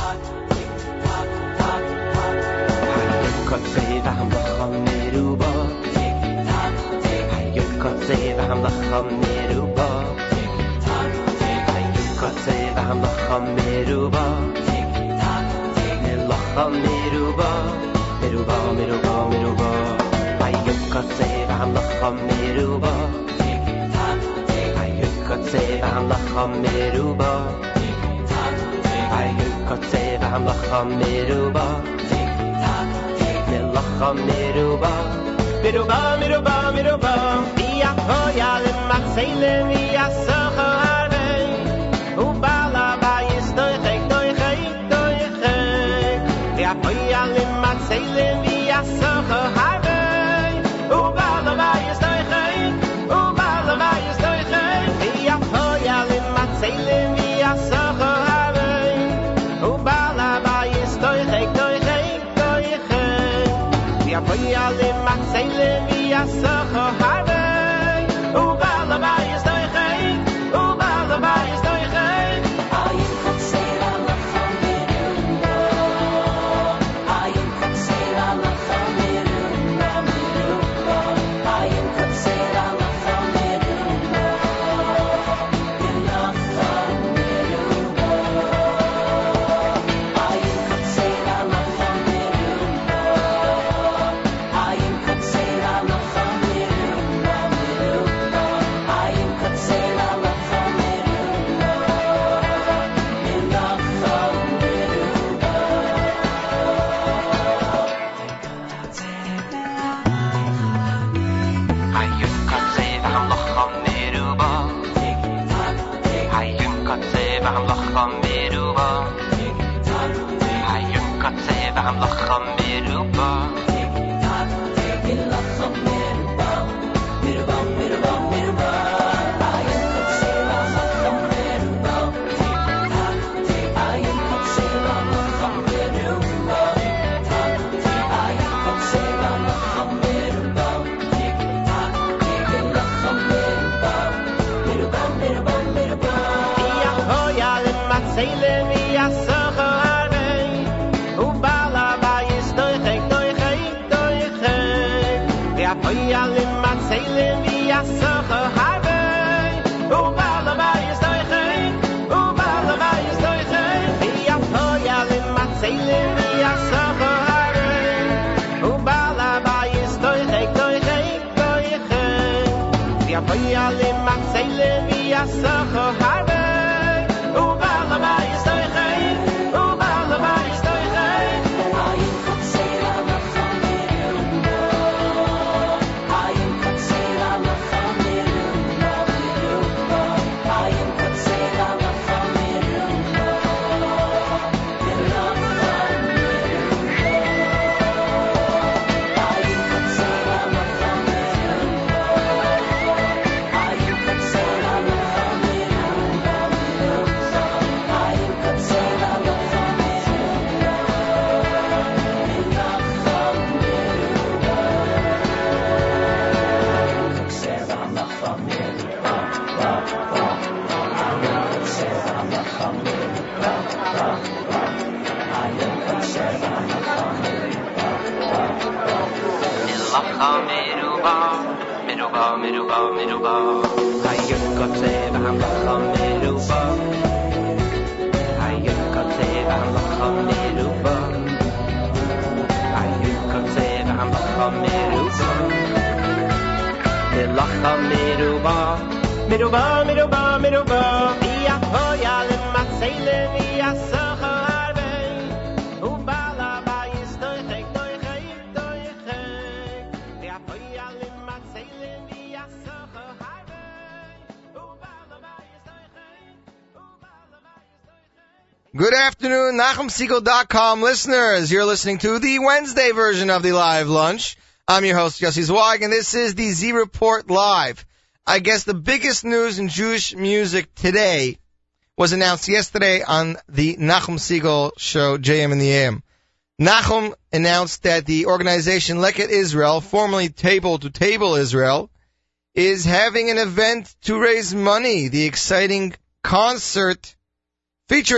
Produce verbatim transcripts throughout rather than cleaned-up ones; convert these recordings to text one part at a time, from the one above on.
Good afternoon, Nachum Segal dot com listeners. You're listening to the Wednesday version of the Live Lunch. I'm your host, Yossi Zweig, and this is the Z Report Live. I guess the biggest news in Jewish music today was announced yesterday on the Nachum Segal show, J M in the A M. Nachum announced that the organization Leket Israel, formerly Table to Table Israel, is having an event to raise money, the exciting concert featuring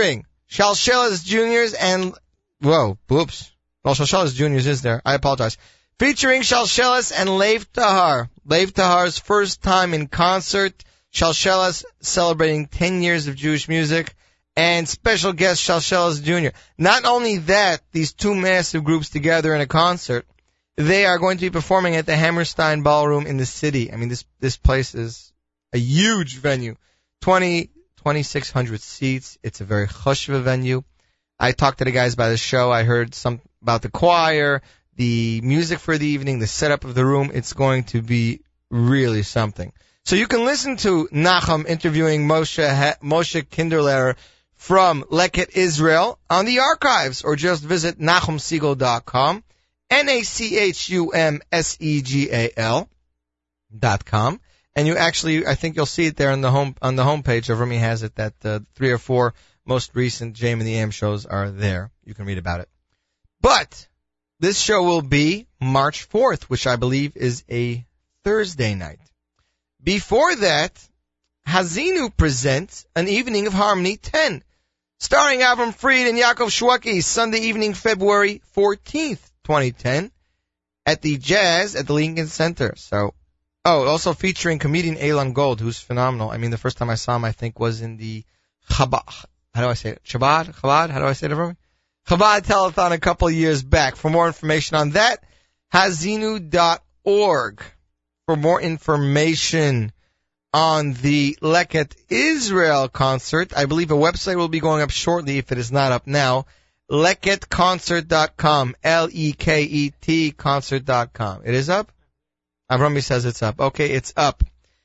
Shalshelas Juniors and, whoa, whoops. Well, Shalshelas Juniors is there. I apologize. Featuring Shalshelas and Lev Tahar. Lev Tahar's first time in concert. Shalshelas celebrating ten years of Jewish music. And special guest Shalshelas Junior Not only that, these two massive groups together in a concert, they are going to be performing at the Hammerstein Ballroom in the city. I mean, this this place is a huge venue. twenty, twenty-six hundred seats. It's a very choshev venue. I talked to the guys by the show. I heard some about the choir, the music for the evening, the setup of the room. It's going to be really something. So you can listen to Nachum interviewing Moshe Moshe Kinderlehrer from Leket Israel on the archives, or just visit nachum segal dot com, N A C H U M S E G A L dot com, and you actually, I think you'll see it there on the home on the homepage. Over me has it that uh, three or four most recent J M and the A M shows are there. You can read about it. But this show will be March fourth, which I believe is a Thursday night. Before that, Hazinu presents an evening of Harmony ten, starring Avram Fried and Yaakov Shweki, Sunday evening, February fourteenth, twenty ten, at the Jazz at the Lincoln Center. So, oh, also featuring comedian Elon Gold, who's phenomenal. I mean, the first time I saw him, I think, was in the Chabad, how do I say it? Chabad? Chabad? How do I say it, everyone? Chabad Telethon a couple of years back. For more information on that, hazinu dot org. For more information on the Leket Israel concert, I believe a website will be going up shortly if it is not up now, leket concert dot com, L E K E T concert dot com. It is up? Avrami says it's up. Okay, it's up.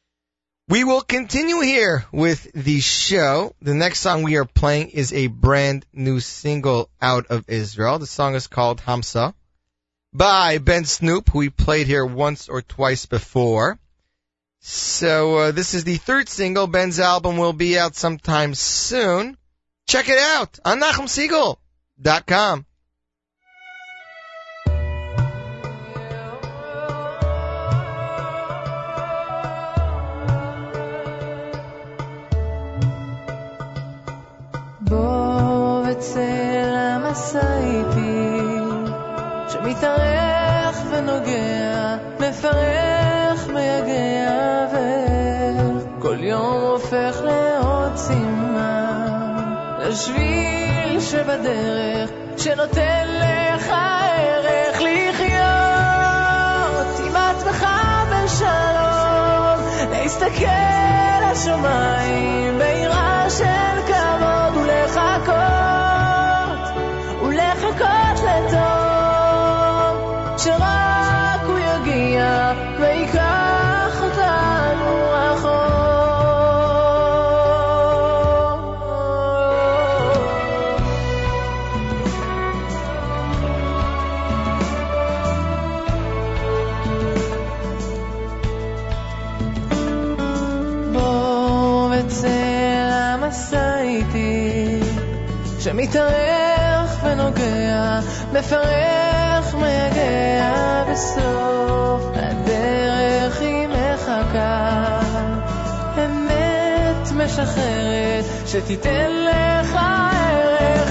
We will continue here with the show. The next song we are playing is a brand new single out of Israel. The song is called Hamsa, by Ben Snoop, who we played here once or twice before. So uh, this is the third single. Ben's album will be out sometime soon. Check it out on nachum segal dot com. בוא וצא למסע איתי שמתארך ונוגע, מפרח, מייגע, וכל יום הופך לעוד סימן לשביל שבדרך שנותן לך ערך לחיות עם עצמך בשלום, להסתכל לשמיים ביראה של כבוד ולחכות ולחכות לטוב שרק הוא יגיע ויקח אותנו רחוק. בוא וצא למסע איתי שמתארך ונוגע, מפרח, מייגע, בסוף הדרך היא מחכה, אמת משחררת שתיתן לך ערך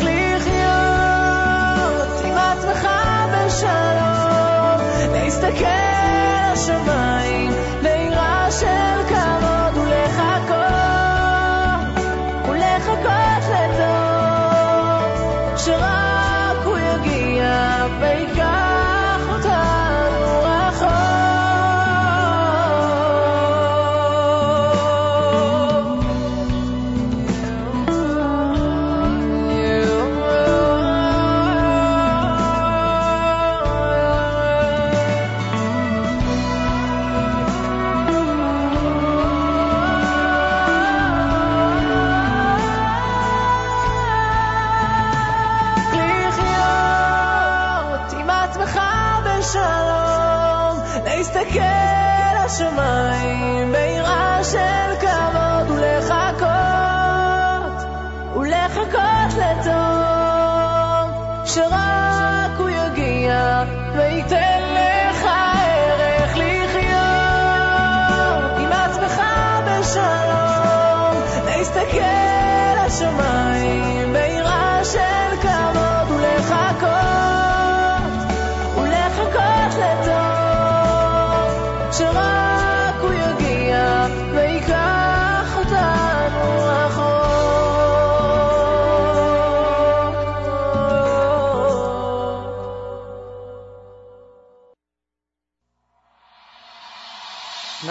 לחיות עם עצמך בשלום, להסתכל לשמיים ביראה של כבוד ולחכות ולחכות לטוב שרק הוא יגיע ויקח אותנו רחוק. להסתכל לשמיים ביראה של כבוד ולחכות ולחכות לטוב שרק הוא יגיע וייתן לך ערך לחיות עם עצמך בשלום, להסתכל לשמיים ביראה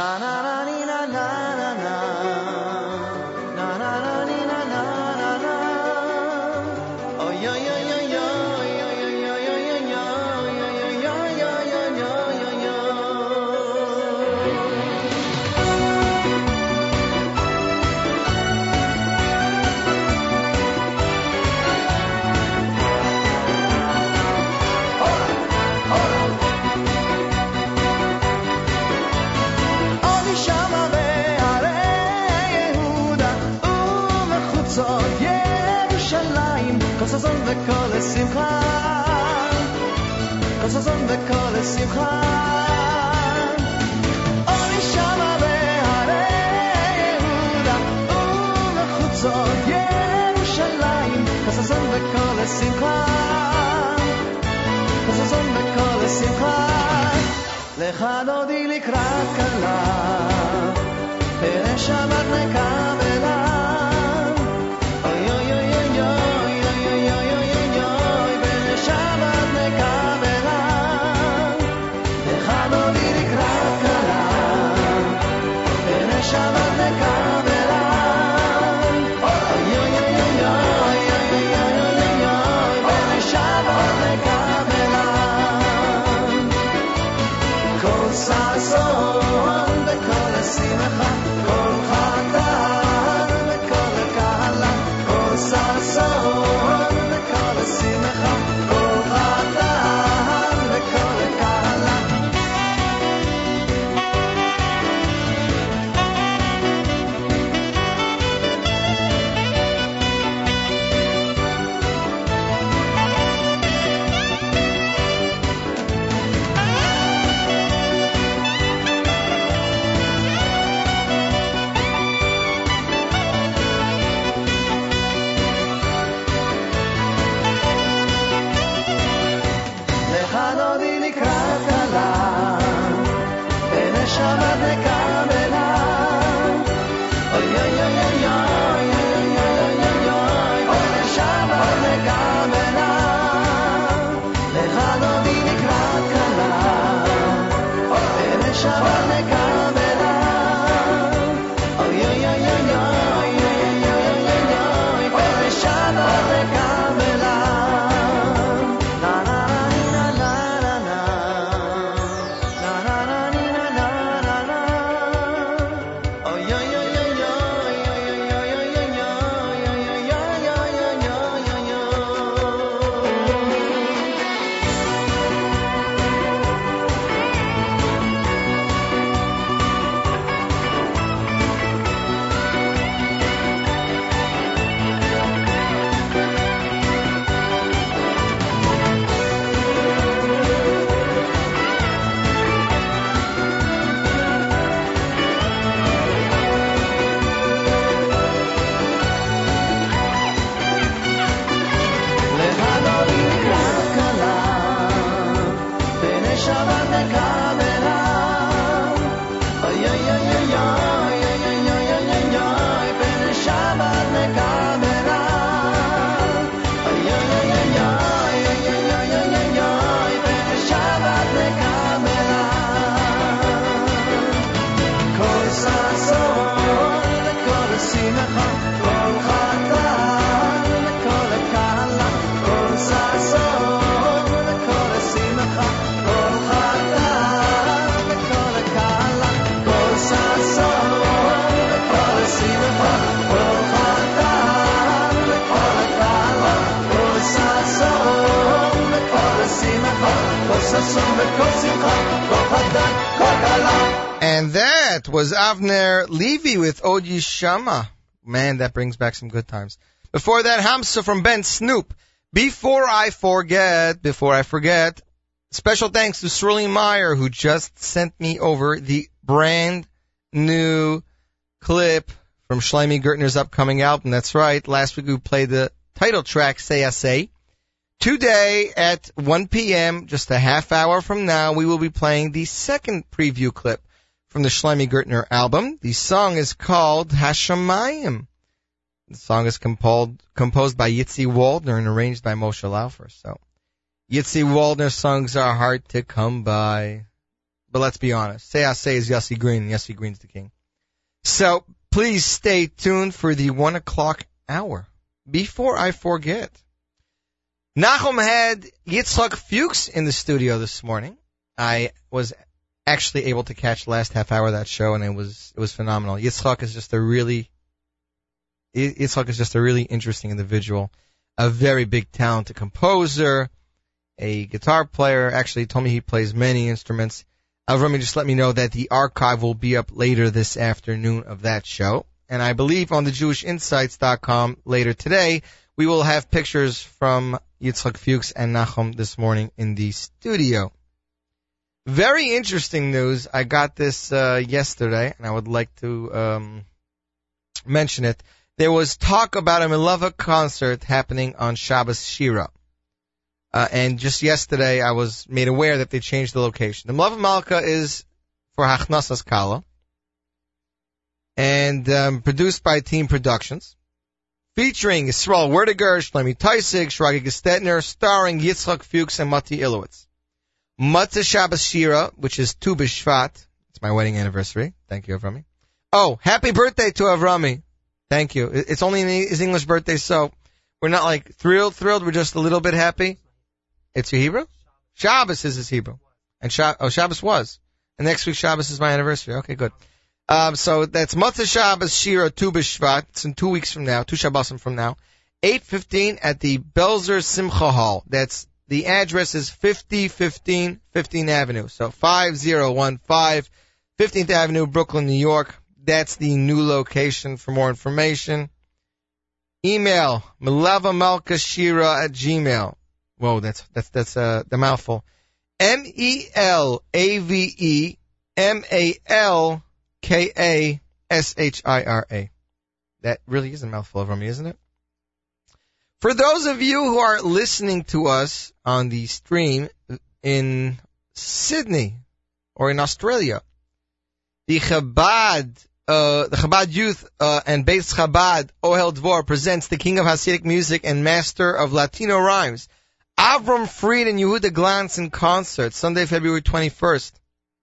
And that was Avner Levy with Od Yishama. Man, that brings back some good times. Before that, Hamsa from Ben Snoop. Before I forget, before I forget, special thanks to Sterling Meyer, who just sent me over the brand new clip from Shlomi Gertner's upcoming album. That's right. Last week we played the title track, Say I Say. Today at one p.m., just a half hour from now, we will be playing the second preview clip from the Shlomi Gertner album. The song is called Hashamayim. The song is composed, composed by Yitzi Waldner and arranged by Moshe Laufer. So, Yitzi Waldner songs are hard to come by. but let's be honest. Say I say is Yossi Green, and Yossi Green's the king. So please stay tuned for the one o'clock hour. Before I forget, Nachum had Yitzchak Fuchs in the studio this morning. I was actually able to catch the last half hour of that show, and it was it was phenomenal. Yitzchak is just a really Yitzchak is just a really interesting individual, a very big talented composer, a guitar player. Actually, he told me he plays many instruments. Avrami just let me know that the archive will be up later this afternoon of that show. And I believe on the Jewish Insights dot com later today, we will have pictures from Yitzchak Fuchs and Nachum this morning in the studio. Very interesting news. I got this uh, yesterday, and I would like to um, mention it. There was talk about a Milava concert happening on Shabbos Shira. Uh, and just yesterday, I was made aware that they changed the location. The Milava Malka is for Hachnasas Kala, and um, produced by Team Productions, featuring Yisrael Werdiger, Shlomi Teisig, Shragi Gestetner, starring Yitzchak Fuchs and Mati Ilowitz. Matzah Shabbos Shira, which is Tu B'Shvat. It's my wedding anniversary. Thank you, Avrami. Oh, happy birthday to Avrami. Thank you. It's only his English birthday, so we're not like thrilled, thrilled. We're just a little bit happy. It's your Hebrew? Shabbos is his Hebrew. And Shab- oh, Shabbos was. And next week Shabbos is my anniversary. Okay, good. Um, so that's Matzah Shabbos Shira Tu B'Shvat. It's in two weeks from now, two Shabbosim from now. eight fifteen at the Belzer Simcha Hall. That's, the address is fifty fifteen fifteenth Avenue. So five zero one five fifteenth Avenue, Brooklyn, New York. That's the new location. For more information, email melavamalkashira at gmail. Whoa, that's, that's, that's, uh, the mouthful. M E L A V E M A L K A S H I R A. That really is a mouthful of me, isn't it? For those of you who are listening to us on the stream in Sydney or in Australia, the Chabad, uh, the Chabad Youth uh, and Beis Chabad Ohel Dvor presents the king of Hasidic music and master of Latino rhymes, Avram Fried and Yehuda Glantz in concert, Sunday, February twenty-first,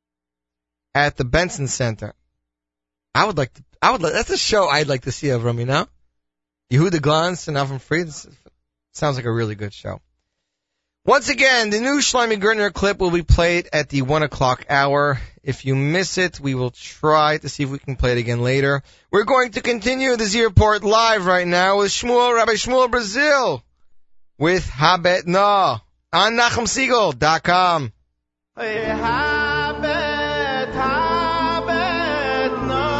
at the Benson Center. I would like to, I would like, that's a show I'd like to see, Avram, you know? Yehuda Glantz and Avram Fried, sounds like a really good show. Once again, the new Shlomi Gertner clip will be played at the one o'clock hour. If you miss it, we will try to see if we can play it again later. We're going to continue the Z Report live right now with Shmuel, Rabbi Shmuel Brazil, with Habet Na on Nachum Segal dot com. Hey, Habet, Habet Na.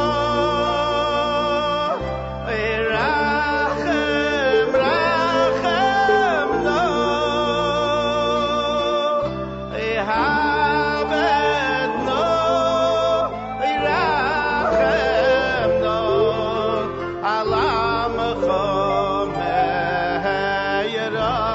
Hey, Rachem, Rachem Na. Hey, Habet Na. Hey, Rachem Na. Alam Chom Me'era.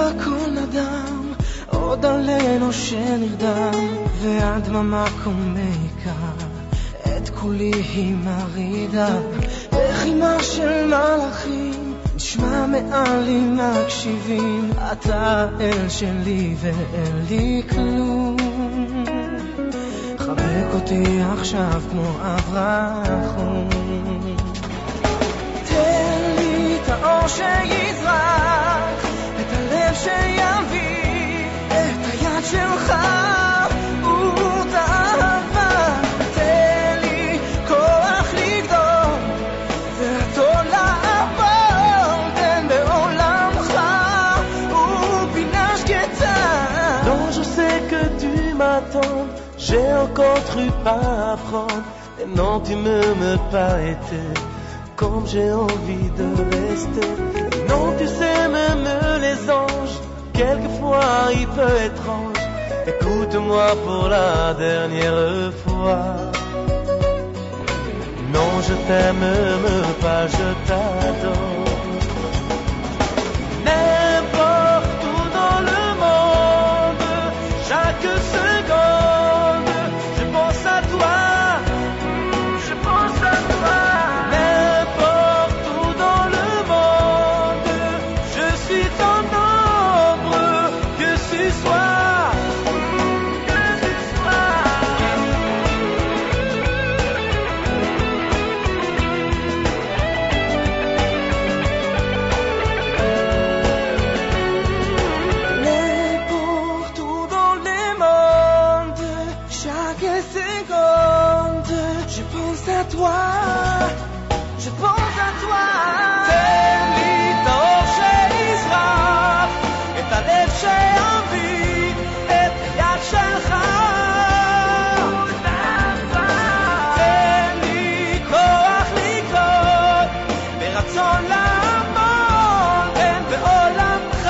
הכל נדם, עוד עלינו שנרדם, והדממה קומיקה, את כולי היא מרידה, בחימה של מלאכים, נשמע מעלים מקשיבים, אתה אל שלי ואין לי כלום, חבק אותי עכשיו כמו אברהם, תן לי את האור שיזרח, את הלב שיביא, את היד שלך ואת האהבה, תן לי כוח לגדול ולעתור לעבור, תן בעולמך ופינה שקטה. Non, je sais que tu m'attends, j'ai encore trop à apprendre, et non, tu me me pas été comme j'ai envie de rester. Non, tu sais, même les anges, quelquefois il peut être étrange. Écoute-moi pour la dernière fois. Non, je t'aime pas, je t'adore. N'importe où dans le monde, chaque seconde, je pense à toi, je pense à toi. Toi, je pense à toi. תן לי את האור שיזרח, את הלב שיביא, את היד שלך. תן לי כוח לקרות, ברצון לעמוד, תן בעולמך.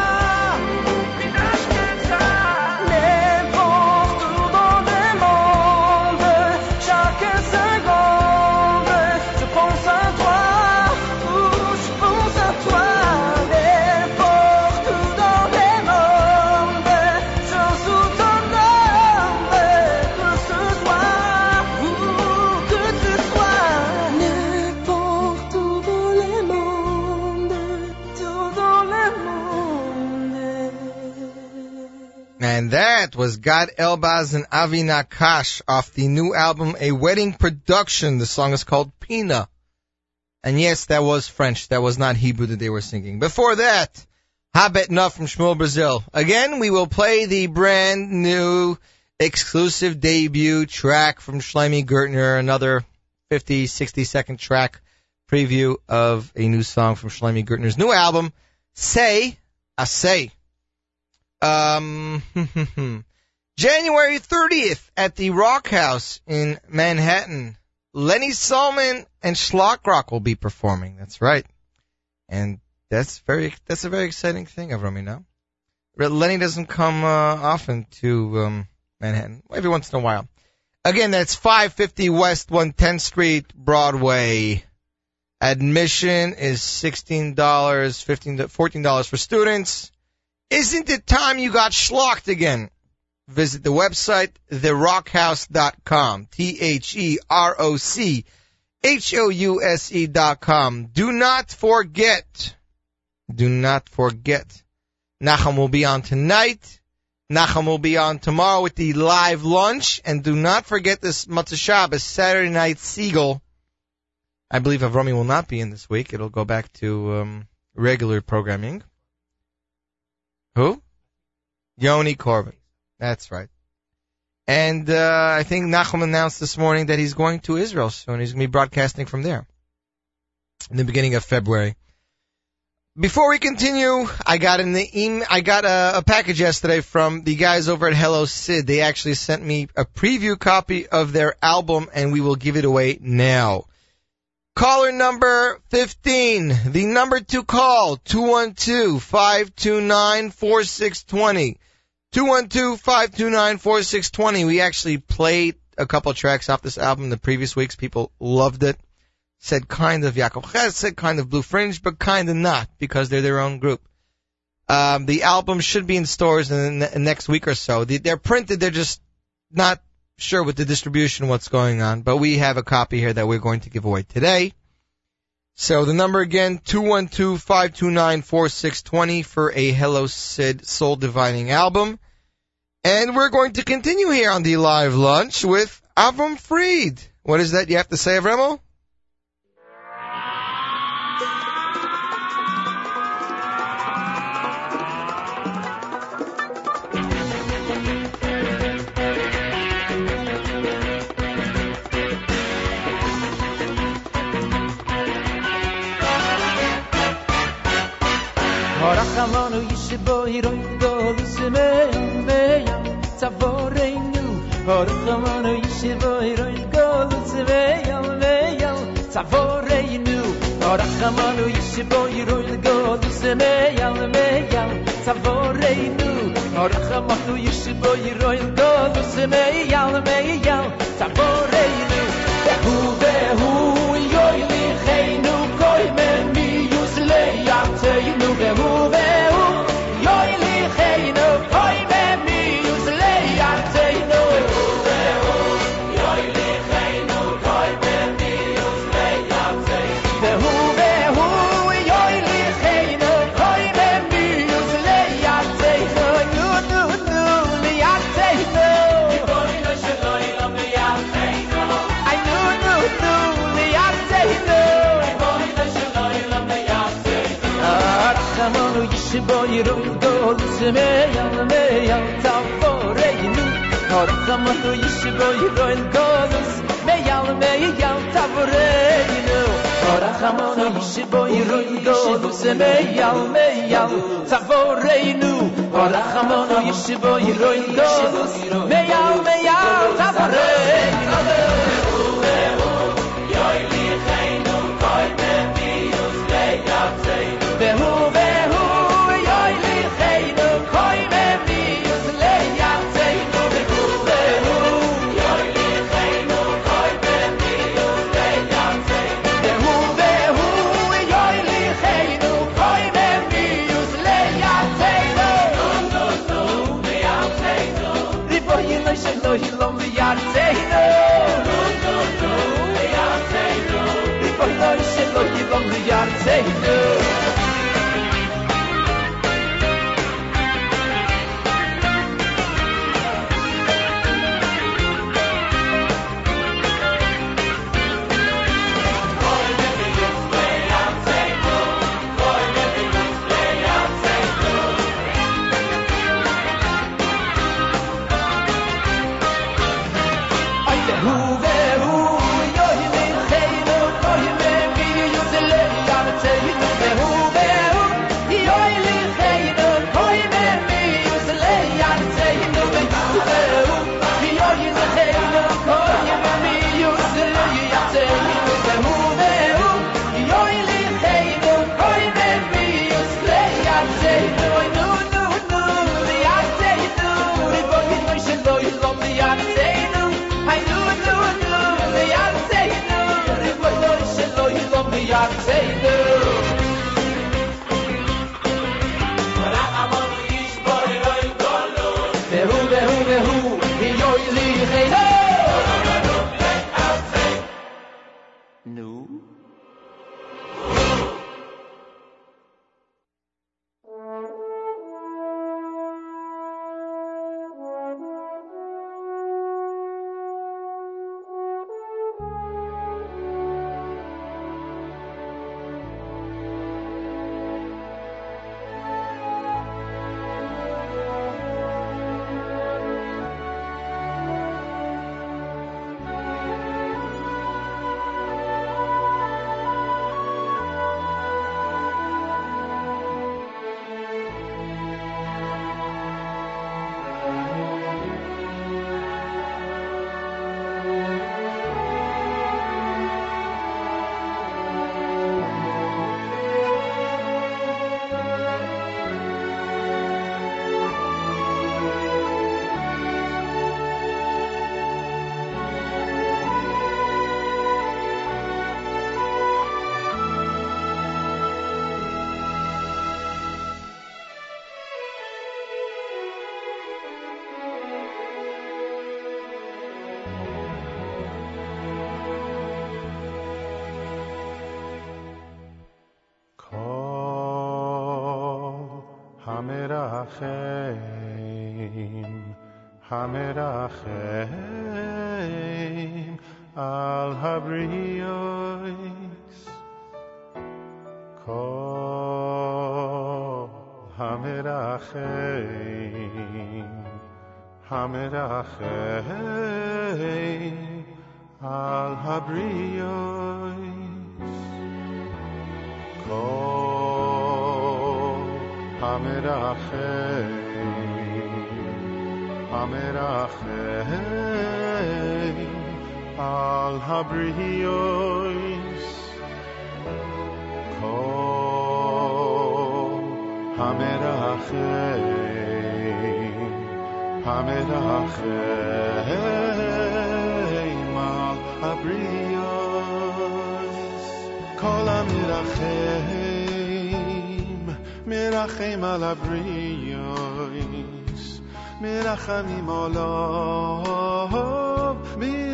פינש קצה. N'importe où dans le monde, chaque seconde, je pense à toi, oh, je pense à toi. N'importe où dans le monde, je sous ton ombre, que ce soit, ou que ce soit. N'importe où dans le monde, tout dans le monde. And that was Gad Elbaz and Avi Nakash off the new album, A Wedding Production. The song is called Pina. And yes, that was French. That was not Hebrew that they were singing. Before that, Habet Nuff from Shmuel Brazil. Again, we will play the brand new exclusive debut track from Shlomi Gertner, another fifty, sixty second track preview of a new song from Shlomi Gertner's new album, Say, I Say. Um, January thirtieth at the Rock House in Manhattan. Lenny Solomon and Schlock Rock will be performing. That's right. And that's very, that's a very exciting thing, Avrami, now. Lenny doesn't come, uh, often to, um, Manhattan. Every once in a while. Again, that's five fifty West one tenth Street, Broadway. Admission is sixteen dollars, fifteen dollars, fourteen dollars for students. Isn't it time you got schlocked again? Visit the website, the rock house dot com. T H E R O C H O U S E dot com. Do not forget. Do not forget. Nachum will be on tonight. Nachum will be on tomorrow with the live lunch. And do not forget this Matzah Shabbos, Saturday Night Siegel. I believe Avrami will not be in this week. It'll go back to um, regular programming. Who? Yoni Corbin. That's right. And uh, I think Nachum announced this morning that he's going to Israel soon. He's going to be broadcasting from there in the beginning of February. Before we continue, I got in the email, I got a, a package yesterday from the guys over at Hello Sid. They actually sent me a preview copy of their album, and we will give it away now. Caller number fifteen, the number to call, two one two, five two nine, four six two zero. two one two, five two nine, four six two zero. We actually played a couple tracks off this album the previous weeks. People loved it. Said kind of Yaakov Chesed, kind of Blue Fringe, but kind of not, because they're their own group. Um, the album should be in stores in the ne- next week or so. They, they're printed, they're just not sure with the distribution what's going on, but we have a copy here that we're going to give away today. So the number again, two one two, five two nine, four six two zero for a Hello Sid Soul Divining album. And we're going to continue here on the live lunch with Avram Fried. What is that you have to say, Avremo? Amanu yishbo hiroy go lusme me tavoreinu Amanu yishbo hiroy go lusme me tavoreinu Amanu yishbo hiroy go lusme me tavoreinu Amanu yishbo hiroy go lusme me tavoreinu Behu behu yoy li khainu koy men mi yusle yataynu behu Boy, go to me, young me, young Tavoreinu. Or come to Yishibo, go to me, young me, young Tavoreinu. Or come to Yishibo, go to me, young me, young Tavoreinu. Or come to Yishibo, go to me, young me, young Tavoreinu. Say no. Who Hamerachem, Hamerachem, al habriyos, kol Hamerachem, Hamerachem, al habriyos, kol Hamerachem, Hamerachem, al habriyos, kol Hamerachem, Hamerachem, al habriyos, kol Hamerachem, Merachem al habriyos, Merachamim olav min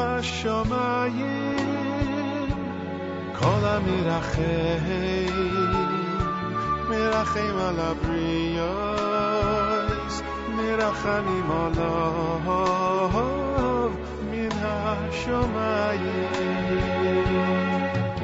hashamayim, kol hamerachem, Merachem al habriyos, Merachamim olav min hashamayim.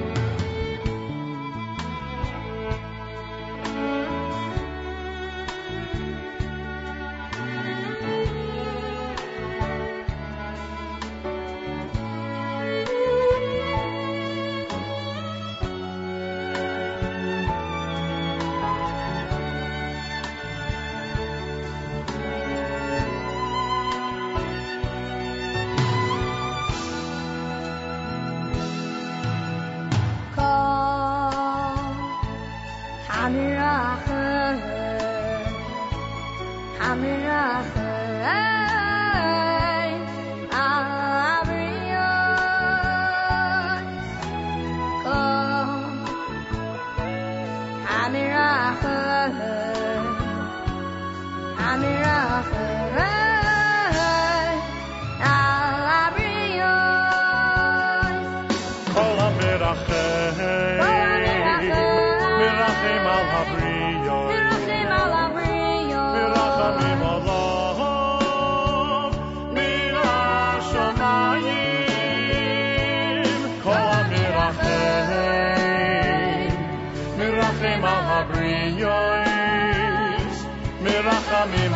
Merachamim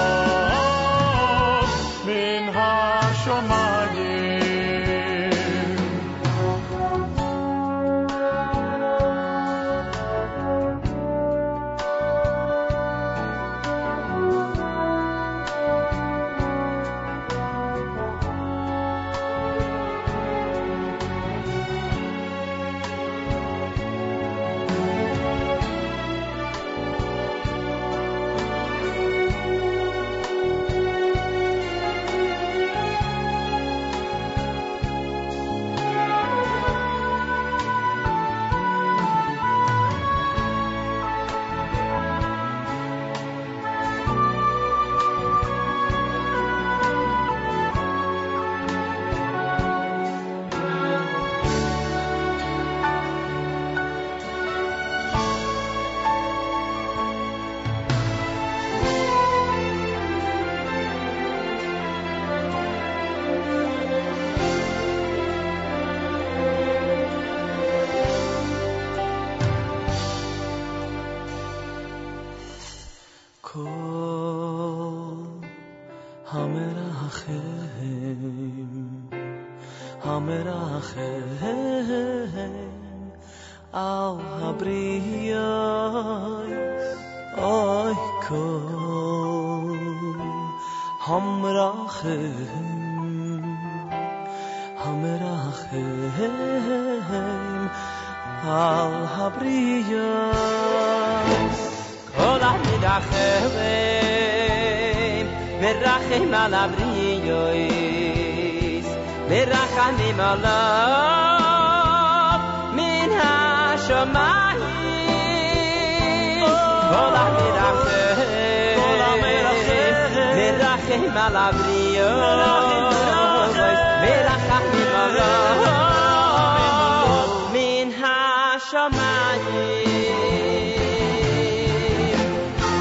olav min hashamayim. Merachem al habriyos, Merachamim olav min hashamayim. Kol hamerachem, Merachem al habriyos, Merachamim olav min hashamayim.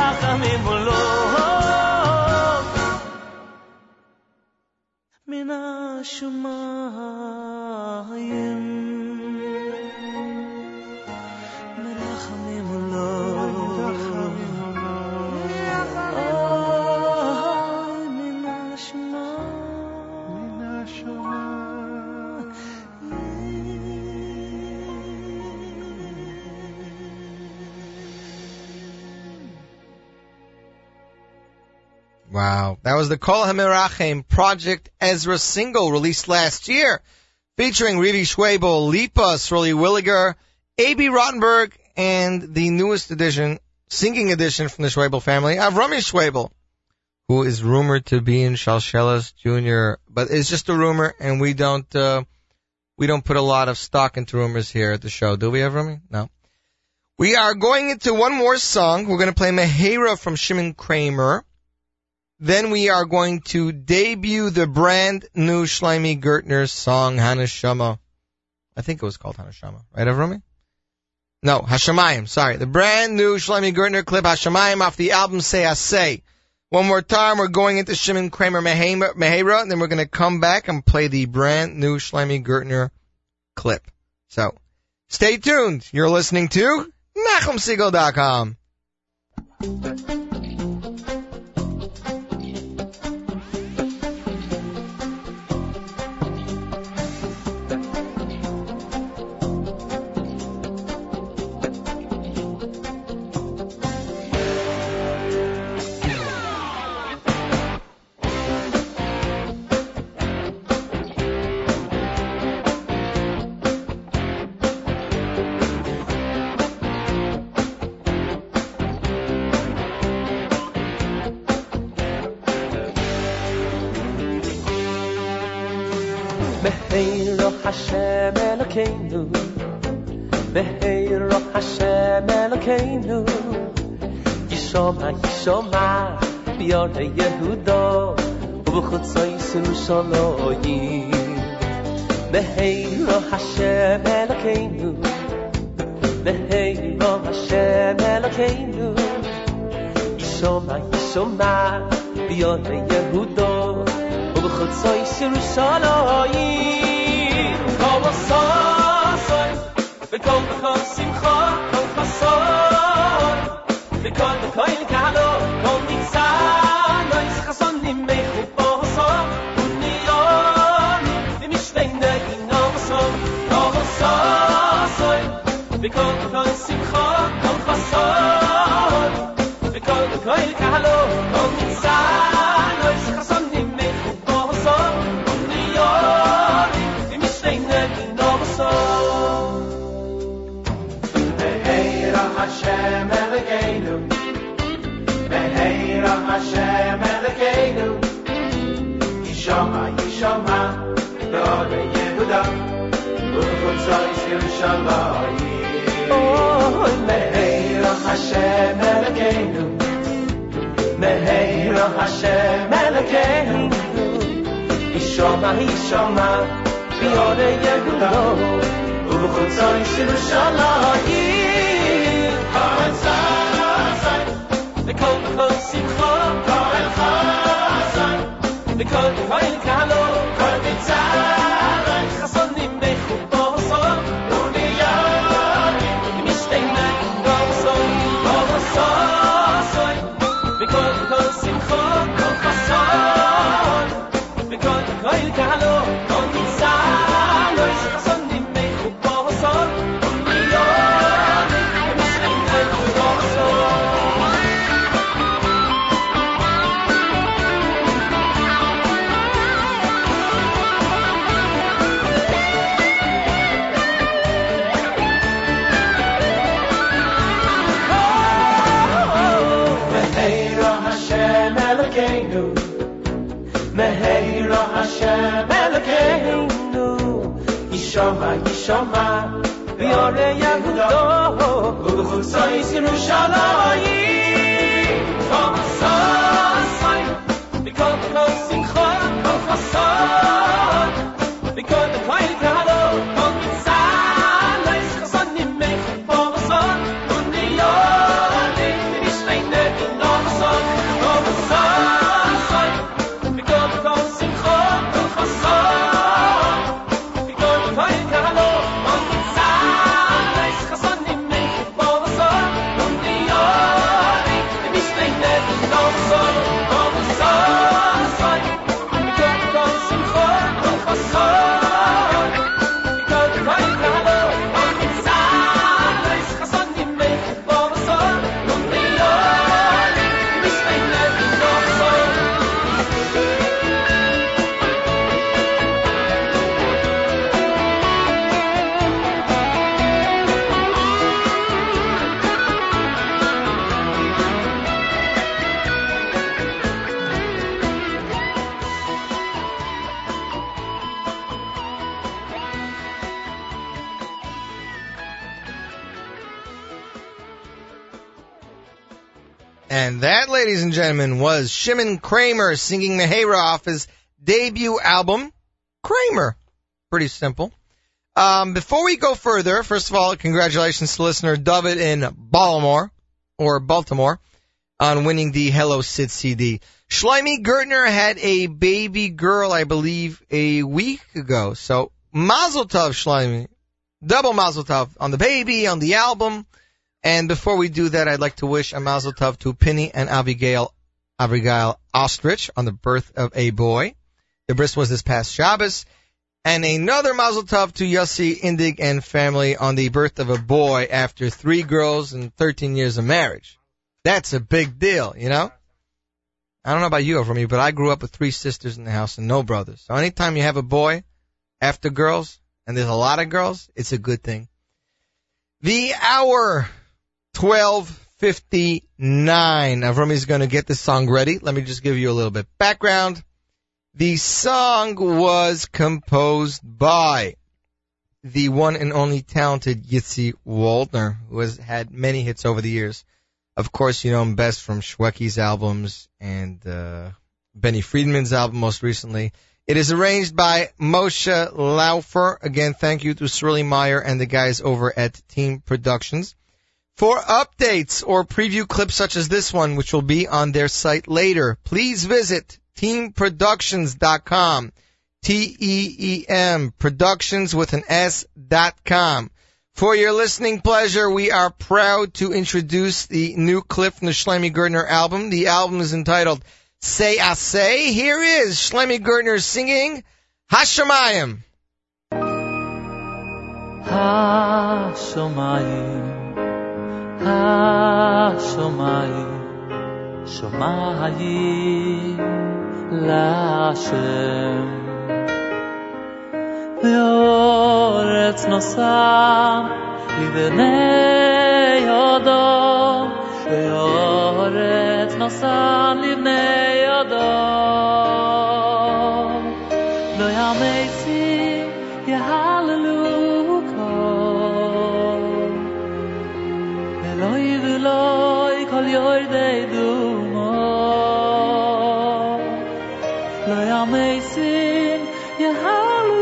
רחמים עולם מן השמיים מרחמים עולם מן השמיים מן השמיים Wow. That was the Kol HaMerachem Project Ezra single released last year, featuring Rivi Schwebel, Lipa, Sroli Williger, A B Rottenberg, and the newest edition, singing edition from the Schwebel family, Avrami Schwebel, who is rumored to be in Shalshelas Junior, but it's just a rumor, and we don't, uh, we don't put a lot of stock into rumors here at the show. Do we, Avrami? No. We are going into one more song. We're going to play Mehera from Shimon Kramer. Then we are going to debut the brand new Shlomi Gertner song, Hanashama. I think it was called Hanashama. Right, Avrami? No, Hashamayim, sorry. The brand new Shlomi Gertner clip, Hashamayim, off the album Say I Say. One more time, we're going into Shimon Kramer Mehera, and then we're going to come back and play the brand new Shlomi Gertner clip. So, stay tuned. You're listening to Nachum Segal dot com. Hashem Elokeinu Be'eiro Hashem Elokeinu Yishoma Yishoma B'yorei Yehudo U'b'chutzoi Yerushalayim Be'eiro Hashem Elokeinu Be'eiro Hashem Elokeinu Yishoma Yishoma B'yorei Yehudo U'b'chutzoi Yerushalayim Kol Chasoy, V'kol V'kol Simcha, Kol Chasoy, V'kol V'kol Kalo, Kol Nitzan, Nois Chasonim Meichu Bosom, Uniyoni, V'mishteine Inosom, Kol Chasoy, V'kol V'kol Simcha, Kol Chasoy, V'kol V'kol Kalo, Kol Nitzan, Nois Chasonim Meichu Bosom, Uniyoni, Be'eira Hashem Elokeinu Be'eira Hashem Elokeinu Yishoma Yishoma B'yorei Yehuda U'b'chutzoi Yerushalayim Be'eira Hashem Elokeinu Be'eira Hashem Elokeinu Yishoma Yishoma B'yorei Yehuda, U'b'chutzoi Yerushalayim. Kol Chasoy, V'kol V'kol Simcha, Kol Chasoy, V'kol V'kol Kalo, Kol Nitzan, Chasonim Meichu Bosom, Uniyoni, V'mishteine Inosom, Kol Chasoy, V'kol V'kol Simcha, Kol Chasoy, V'kol V'kol Kalo, Kol Nitzan. Mehera Hashem Elokeinu Yishoma Yishoma B'yorei Yehuda U'b'chutzoi Yerushalayim Kol Chasoy V'kol V'kol Simcha Kol Chasoy V'kol V'kol Kalo Kol Nitzan Nois Chasonim Meichu Bosom Uniyoni V'mishteine Inosom And that, ladies and gentlemen, was Shimon Kramer singing Mehera off his debut album, Kramer. Pretty simple. Um, before we go further, first of all, congratulations to listener David in Baltimore, or Baltimore, on winning the Hello Sid C D. Shlomi Gertner had a baby girl, I believe, a week ago. So, Mazel Tov, Shlomi. Double Mazel Tov on the baby, on the album. And before we do that, I'd like to wish a Mazel Tov to Penny and Abigail, Abigail Ostrich on the birth of a boy. The bris was this past Shabbos. And another Mazel Tov to Yossi Indig and family on the birth of a boy after three girls and thirteen years of marriage. That's a big deal, you know? I don't know about you, Avrami, but I grew up with three sisters in the house and no brothers. So anytime you have a boy after girls, and there's a lot of girls, it's a good thing. The hour, twelve fifty-nine. Avrami's going to get this song ready. Let me just give you a little bit background. The song was composed by the one and only talented Yitzi Waldner, who has had many hits over the years. Of course, you know him best from Shwekey's albums and uh, Benny Friedman's album most recently. It is arranged by Moshe Laufer. Again, thank you to Shirley Meyer and the guys over at Team Productions. For updates or preview clips such as this one, which will be on their site later, please visit team productions dot com. T E E M, productions with an S dot com. For your listening pleasure, we are proud to introduce the new clip from the Shlomi Gertner album. The album is entitled Say Asay. Here is Shlomi Gertner singing Hashamayim. Hashamayim, Hashamayim, Shamayim Lashem. Ve'oretz nosam livnei Adam, ve'oretz nosam livnei Adam. Lo yameitzi yehalelu kol, ve'loi ve'loi kol yordei dumo. Lo yameitzi yehalelu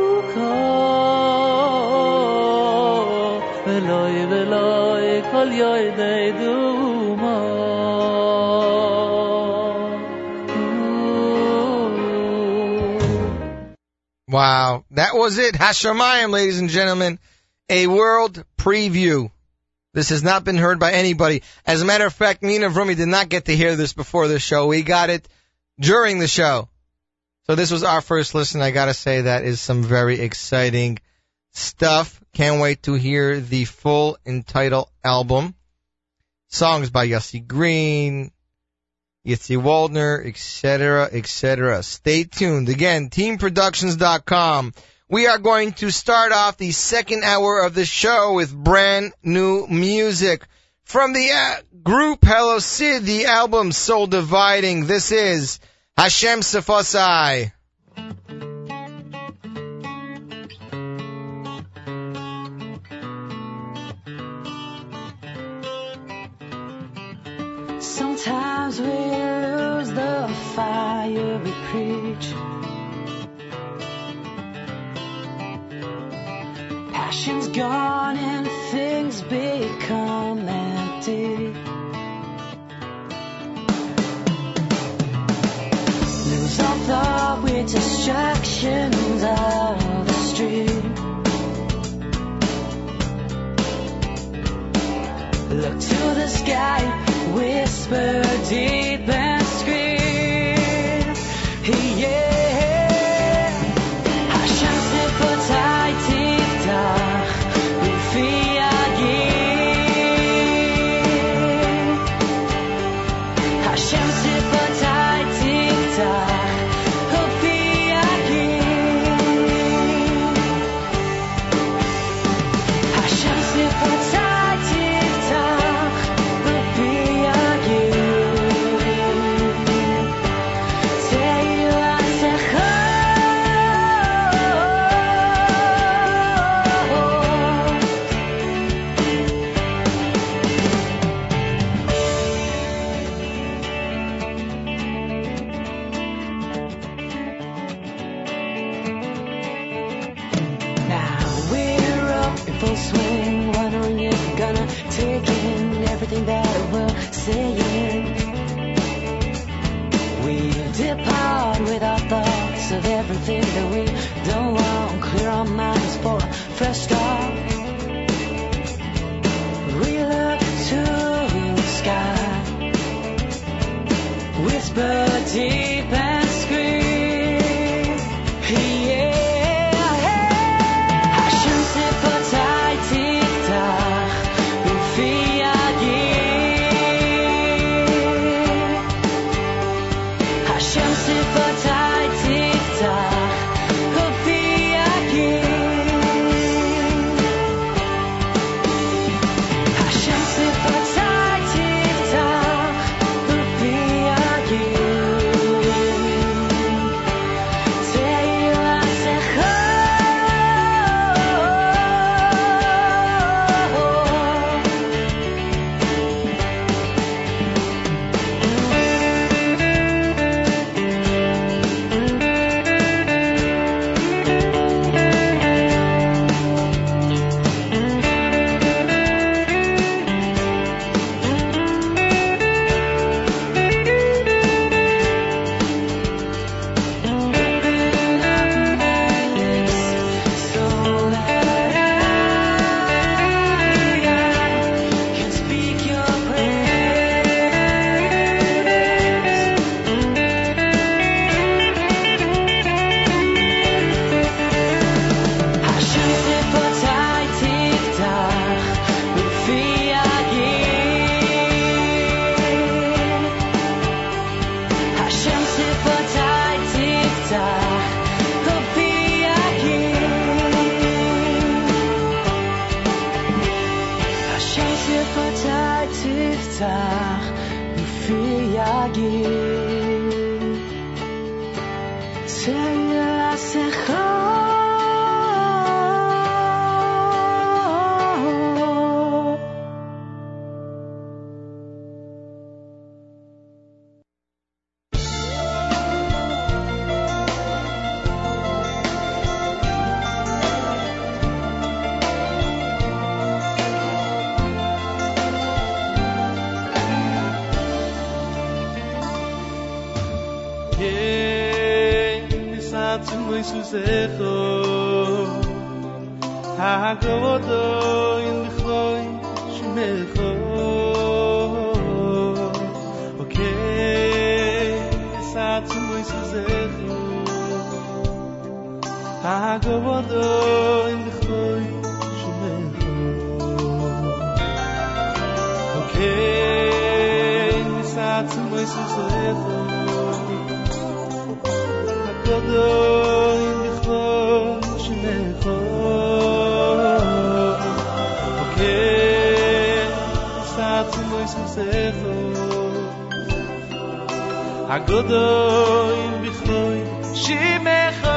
Veloy veloy kol yoydei dumo. Wow, that was it. Hashamayim, ladies and gentlemen, a world preview. This has not been heard by anybody. As a matter of fact, me and Avrami did not get to hear this before the show. We got it during the show. So this was our first listen. I gotta say that is some very exciting stuff. Can't wait to hear the full entitled album. Songs by Yossi Green, Yitzi Waldner, et cetera, et cetera. Stay tuned. Again, team productions dot com. We are going to start off the second hour of the show with brand new music from the uh, group Hello Sid, the album Soul Dividing. This is Hashem Sefosai. Sometimes we lose the fire we preach. Passion's gone and things become empty. Lose our thought with distractions of the street. Look to the sky, whisper deep and scream. Yeah, Hashem Sefosai tiftach b'fi agim. Hashem Sefosai tiftach b'fi agim. saying. We depart with our thoughts of everything that we don't want. Clear our minds for a fresh start. We look to the sky, whisper deep and scream. Yeah, Hashem sifatai tiftach ufi yagir. Hashem sifatai tiftach ufi yagir. Hashem sifatai tiftach ufi yagir. Teila secha. So that I can speak your praise. Hashem sifatai tiftach ufi yagir. Hashem sifatai tiftach ufi yagir. Hashem sifatai tiftach ufi yagir. Teila secha. Hagodo in the Chloe Shmecho. Okay, Satsu Moisezecho. Hagodo in the Chloe Shmecho. Okay, Satsu Moisezecho. Hagodo in the Chloe Shmecho. Agodo in bichloi shimecho.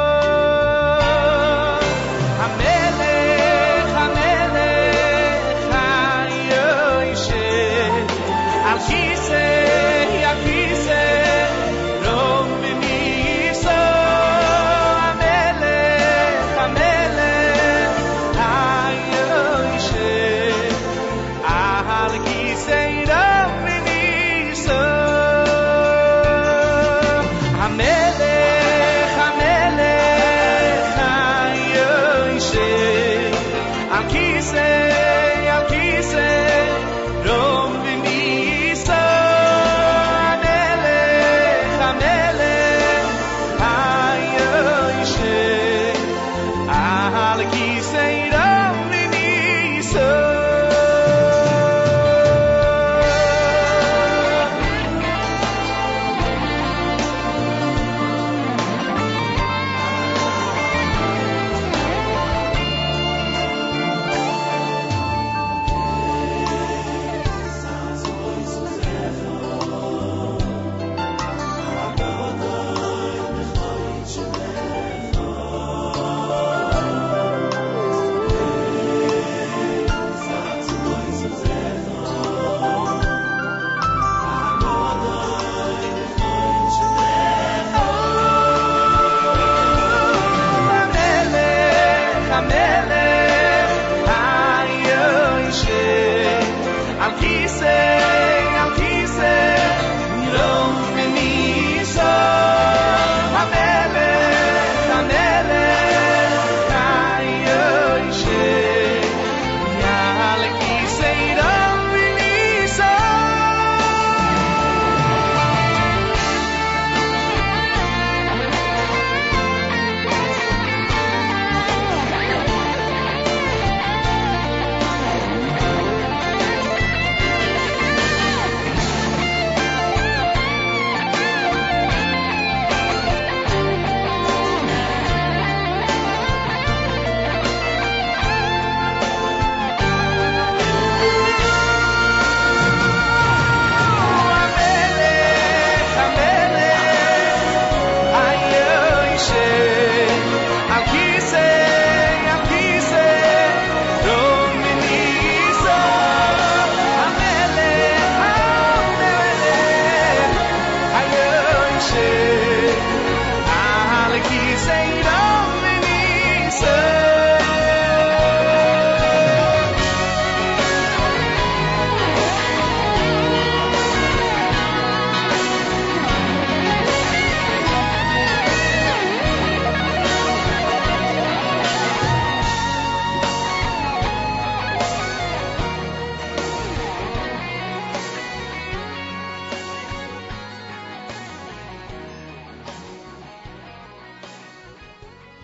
Hamelech, hamelech, hayoishe. Al kisei, al kisei, rom b'miso. Hamelech, hamelech, hayoishe. Al kisei, rom b'miso. Hamelech, hamelech, hayoishe. Al kisei, al kisei, rom v'niso.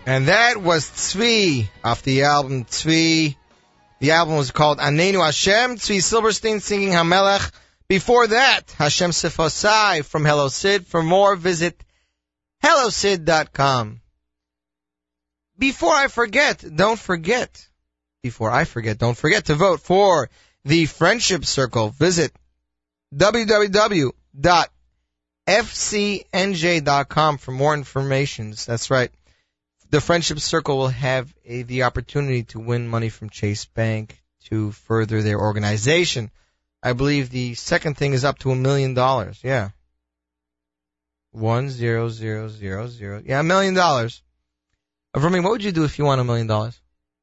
And that was Tzvi off the album Tzvi. The album was called Anenu Hashem. Tzvi Silberstein singing Hamelech. Before that, Hashem Sifosai from Hello Sid. For more, visit hello sid dot com. Before I forget, don't forget, before I forget, don't forget to vote for the Friendship Circle. Visit w w w dot f c n j dot com for more information. That's right. The Friendship Circle will have a, the opportunity to win money from Chase Bank to further their organization. I believe the second thing is up to a million dollars. Yeah. One zero zero zero zero. Yeah, a million dollars. Avrami, what would you do if you won a million dollars?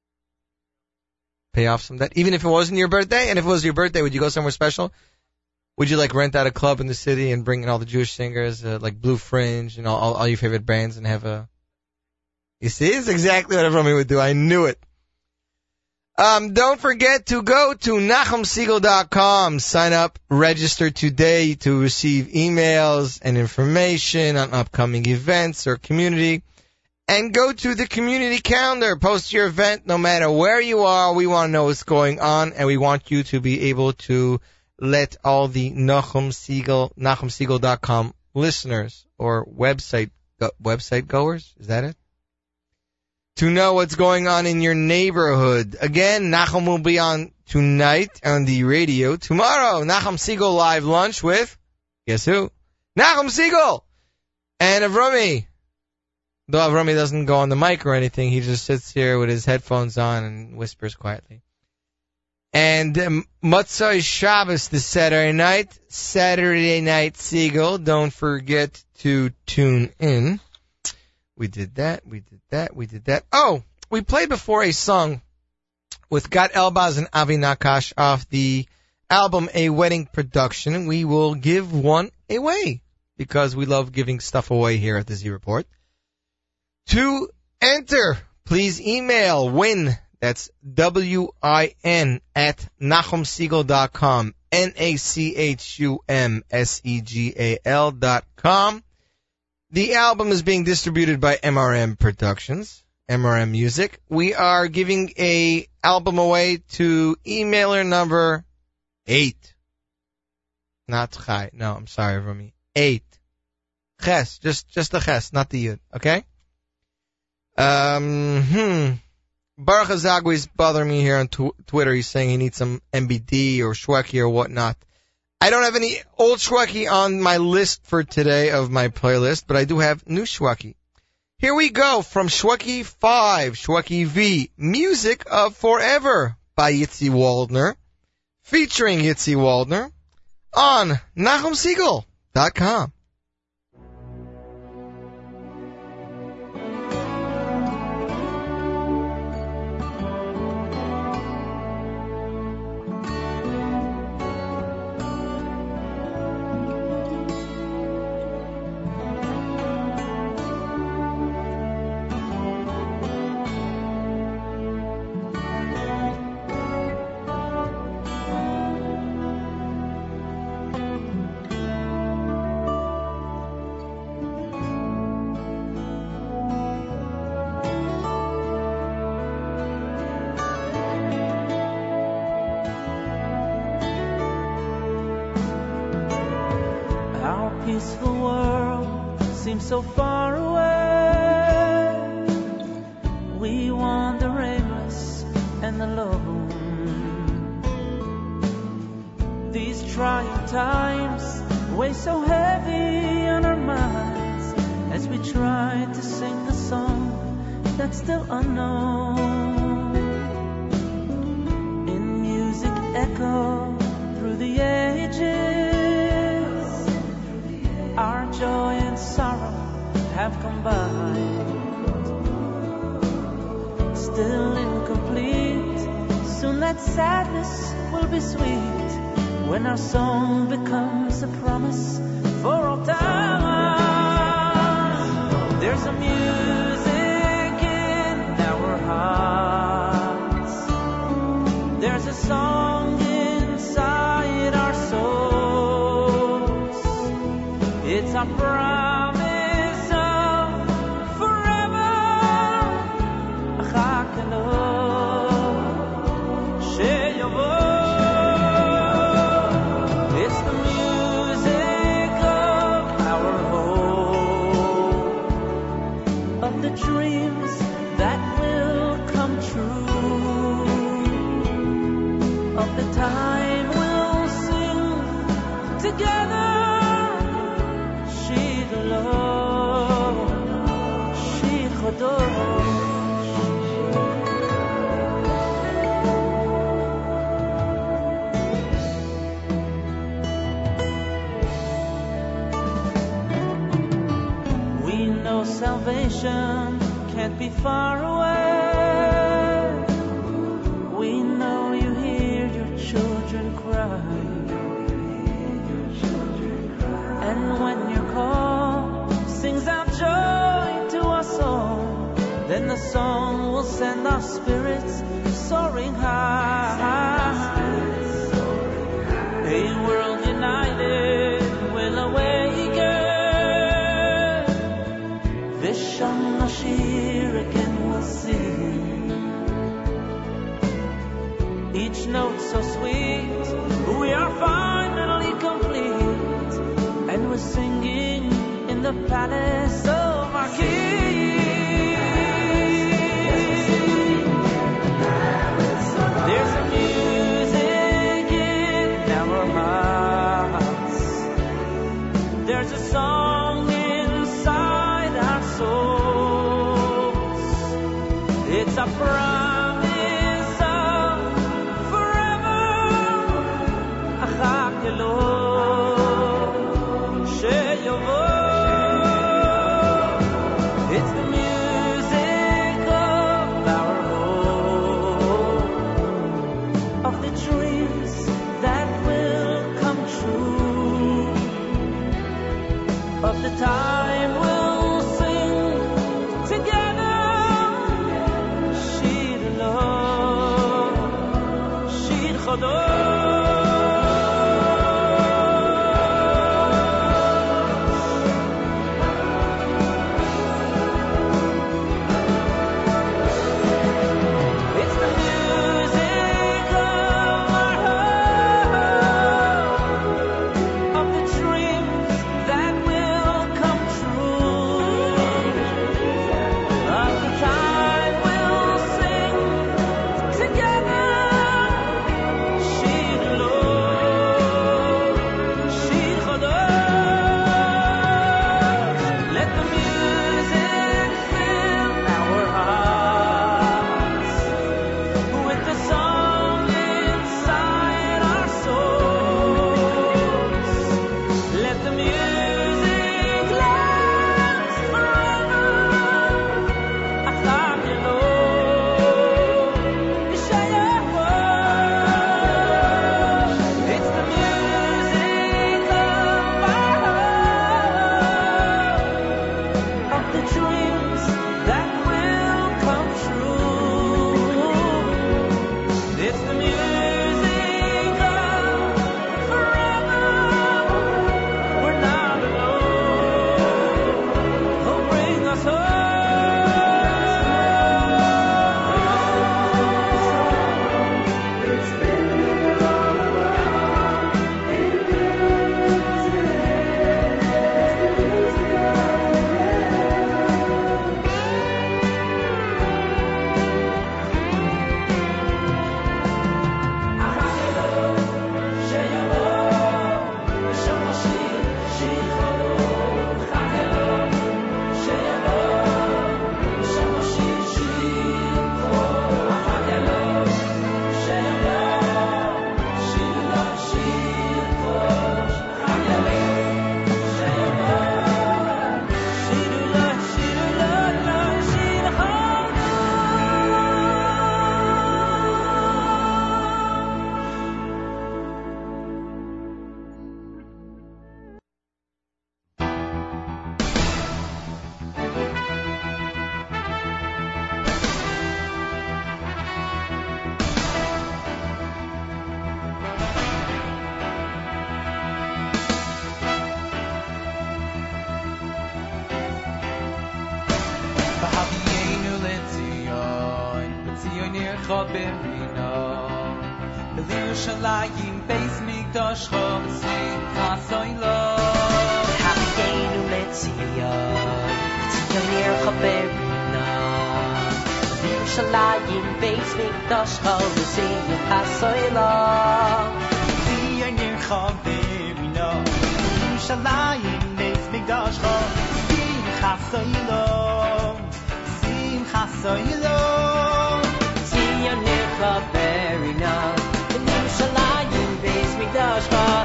Pay off some debt? Even if it wasn't your birthday? And if it was your birthday, would you go somewhere special? Would you like rent out a club in the city and bring in all the Jewish singers, uh, like Blue Fringe and all, all, all your favorite bands and have a... You see, it's exactly what Avrami would do. I knew it. Um, don't forget to go to nachum segal dot com. Sign up, register today to receive emails and information on upcoming events or community. And go to the community calendar. Post your event no matter where you are. We want to know what's going on, and we want you to be able to let all the Nachum Segal, nachum segal dot com listeners or website go, website goers, is that it? To know what's going on in your neighborhood. Again, Nachum will be on tonight on the radio. Tomorrow, Nachum Segal live lunch with, guess who? Nachum Segal! And Avrami. Though Avrami doesn't go on the mic or anything, he just sits here with his headphones on and whispers quietly. And um, Motzai Shabbos this Saturday night, Saturday Night Segal. Don't forget to tune in. We did that, we did that, we did that. Oh, we played before a song with Gad Elbaz and Avi Nakash off the album A Wedding Production. We will give one away because we love giving stuff away here at the Z Report. To enter, please email win, that's W I N, at nachum segal dot com, N A C H U M S E G A L dot com. The album is being distributed by M R M Productions, M R M Music. We are giving a album away to emailer number eight. Not Chai. No, I'm sorry, Rumi. Eight. Ches. Just, just the Ches, not the Yud. Okay? Um, hmm. Baruch Azagui is bothering me here on tw- Twitter. He's saying he needs some M B D or Shweki or whatnot. I don't have any old Shweki on my list for today of my playlist, but I do have new Shweki. Here we go from Shweki five, Shweki V, Music of Forever by Yitzi Waldner, featuring Yitzi Waldner on nachum segal dot com. So far away, we wander aimless and alone. These trying times weigh so heavy on our minds as we try to sing the song that's still unknown. In music echo through the ages, our joy and sorrow have combined, still incomplete. Soon that sadness will be sweet when our song becomes a promise for all time. There's a music in our hearts, there's a song inside our souls. It's our promise of forever know salvation can't be far away. We know you hear your children cry. And when your call sings out joy to us all, then the song will send our spirits soaring high. A world united will awaken. Visham Nashir again will sing. Each note so sweet, we are finally complete, and we're singing in the palace of our King. There's a music in our hearts. There's a song inside our souls. It's a promise of forever. Achak Elok Sheyovo. It's the music of our hope, of the dreams that will come true, of the time we'll sing together. Shir Elok, Shir Chodot.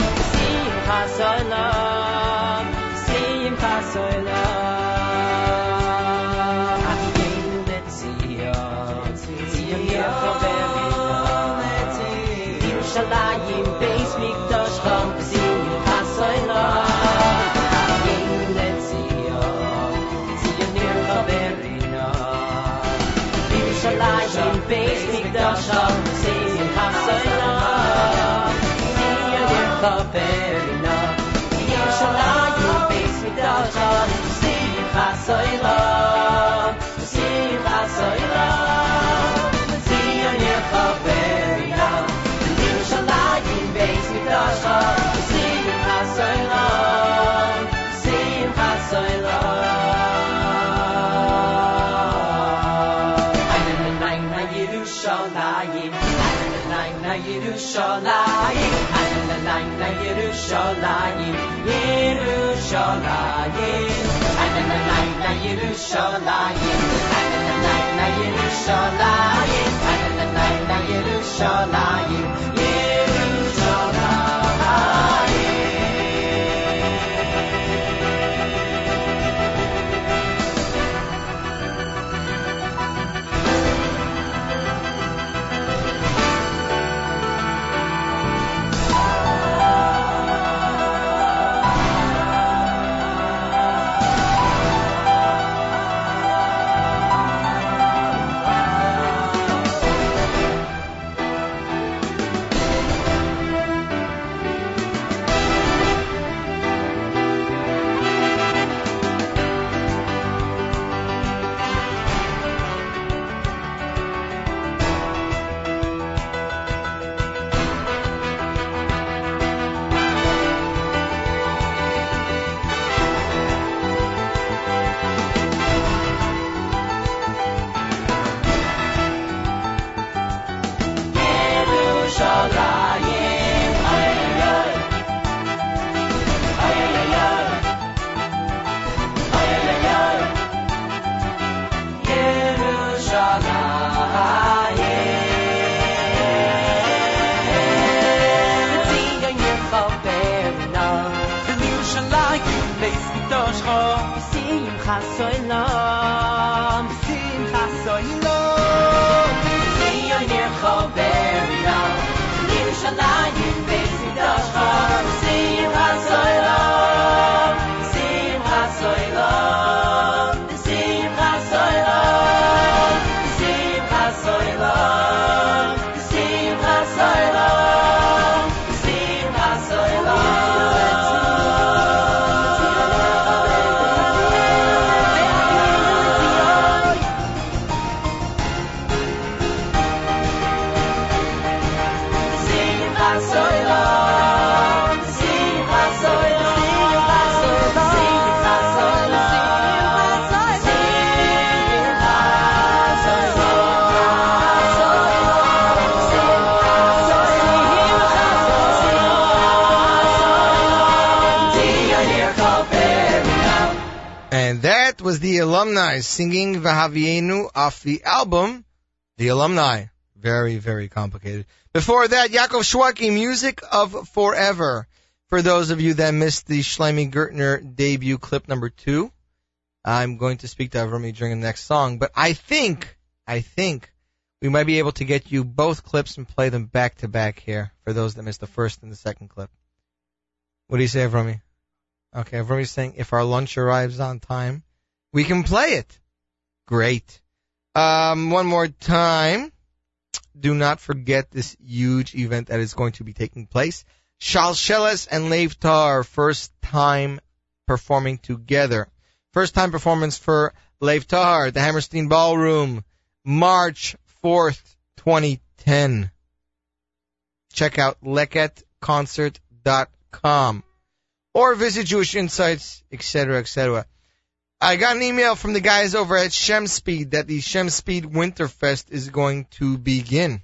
Simcha Soila, Simcha Soila. Yerushalayim, Ananayna Yerushalayim, Yerushalayim, Ananayna Yerushalayim, Ananayna Yerushalayim, Ananayna Yerushalayim, was the alumni singing Vahavienu off the album, The Alumni. Very, very complicated. Before that, Yaakov Shweki, Music of Forever. For those of you that missed the Shlomi Gertner debut clip number two, I'm going to speak to Avrami during the next song, but I think, I think we might be able to get you both clips and play them back to back here for those that missed the first and the second clip. What do you say, Avrami? Okay, Avrami's saying if our lunch arrives on time, we can play it. Great. Um, one more time. Do not forget this huge event that is going to be taking place. Shalsheles and Lev Tahor, first time performing together. First time performance for Lev Tahor, the Hammerstein Ballroom, March fourth, twenty ten. Check out leket concert dot com or visit Jewish Insights, et cetera, et cetera. I got an email from the guys over at Shem Speed that the Shem Speed Winterfest is going to begin.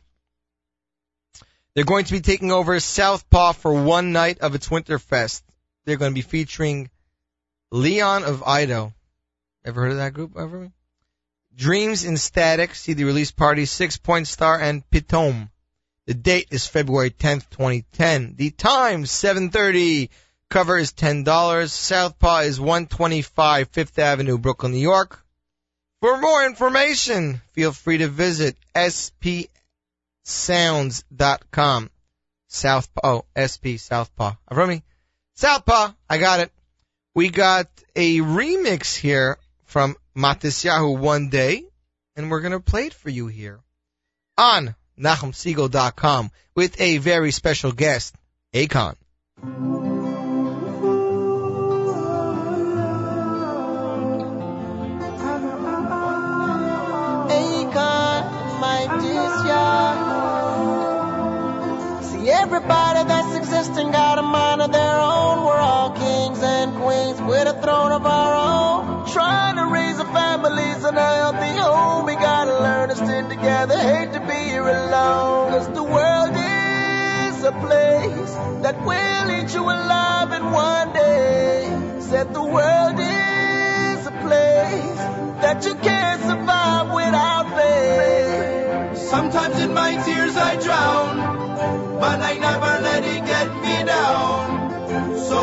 They're going to be taking over Southpaw for one night of its Winterfest. They're going to be featuring Leon of Ido. Ever heard of that group ever? Dreams in Static, see the release party, Six Point Star, and Pitom. The date is February tenth, twenty ten. The time, seven thirty. Cover is ten dollars. Southpaw is one twenty-five Fifth Avenue, Brooklyn, New York. For more information, feel free to visit s p sounds dot com. Southpaw, oh, S P, Southpaw. Avrami? Southpaw, I got it. We got a remix here from Matisyahu One Day, and we're going to play it for you here on Nachum Segal dot com with a very special guest, Akon. See, everybody that's existing got a mind of their own. We're all kings and queens with a throne of our own. Trying to raise a family's an healthy home. We gotta learn to stick together, hate to be here alone. Cause the world is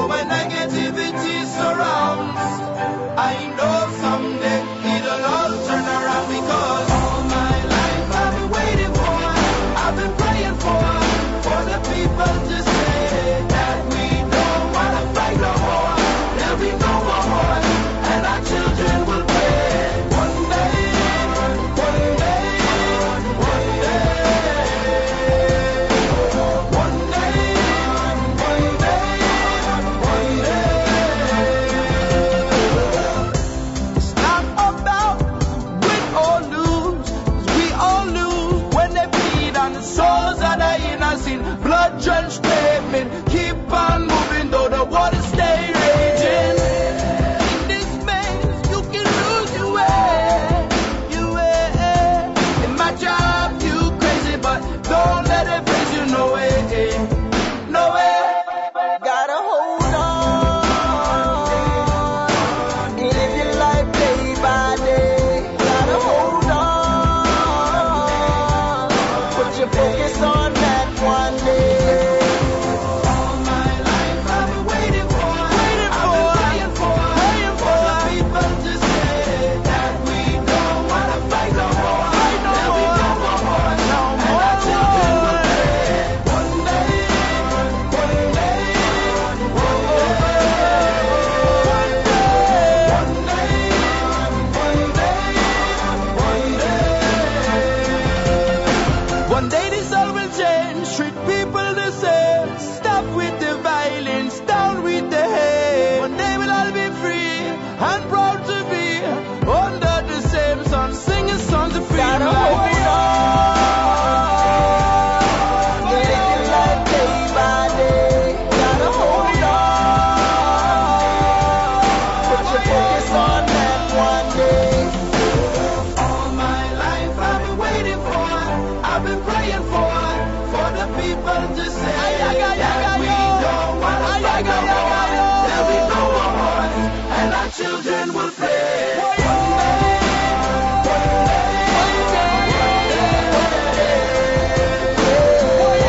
when negativity surrounds, I know someday it'll all turn around, because all my life I've been waiting for, I've been praying for, for the people to say that we don't want to fight no more, there'll be no more war, and our children will pray. One day, one day, one day, one day, one day, one day. It's not about win or lose, 'cause we all lose when they bleed on the souls of the innocent. Blood-drenched pavement, keep on moving though the water stay raging. In this maze, you can lose your way, your way. In my job, you crazy, but don't let it face you, no way, no way. Gotta hold on, live your life day by day. Gotta hold on, put your focus on that one day. All my life I've been waiting for, waiting for, praying for, praying for the people to say that we don't want to fight no more, fight no more, no more, no more. And our children will pray. One day, one day, one day, one day, one day, one day. One day this all will change, treat people the same, stop with the violence, down with the hate. One day we'll all be free and proud to be under the same sun, singing songs of freedom. Gotta hold on, live your life day by day. Gotta hold on, put your focus on that one day. All my life I've been waiting for, I've been praying for, for the people to say that we don't want to fight no more, there'll be no more wars, and our children will pray. One day, one day, one day, one day, one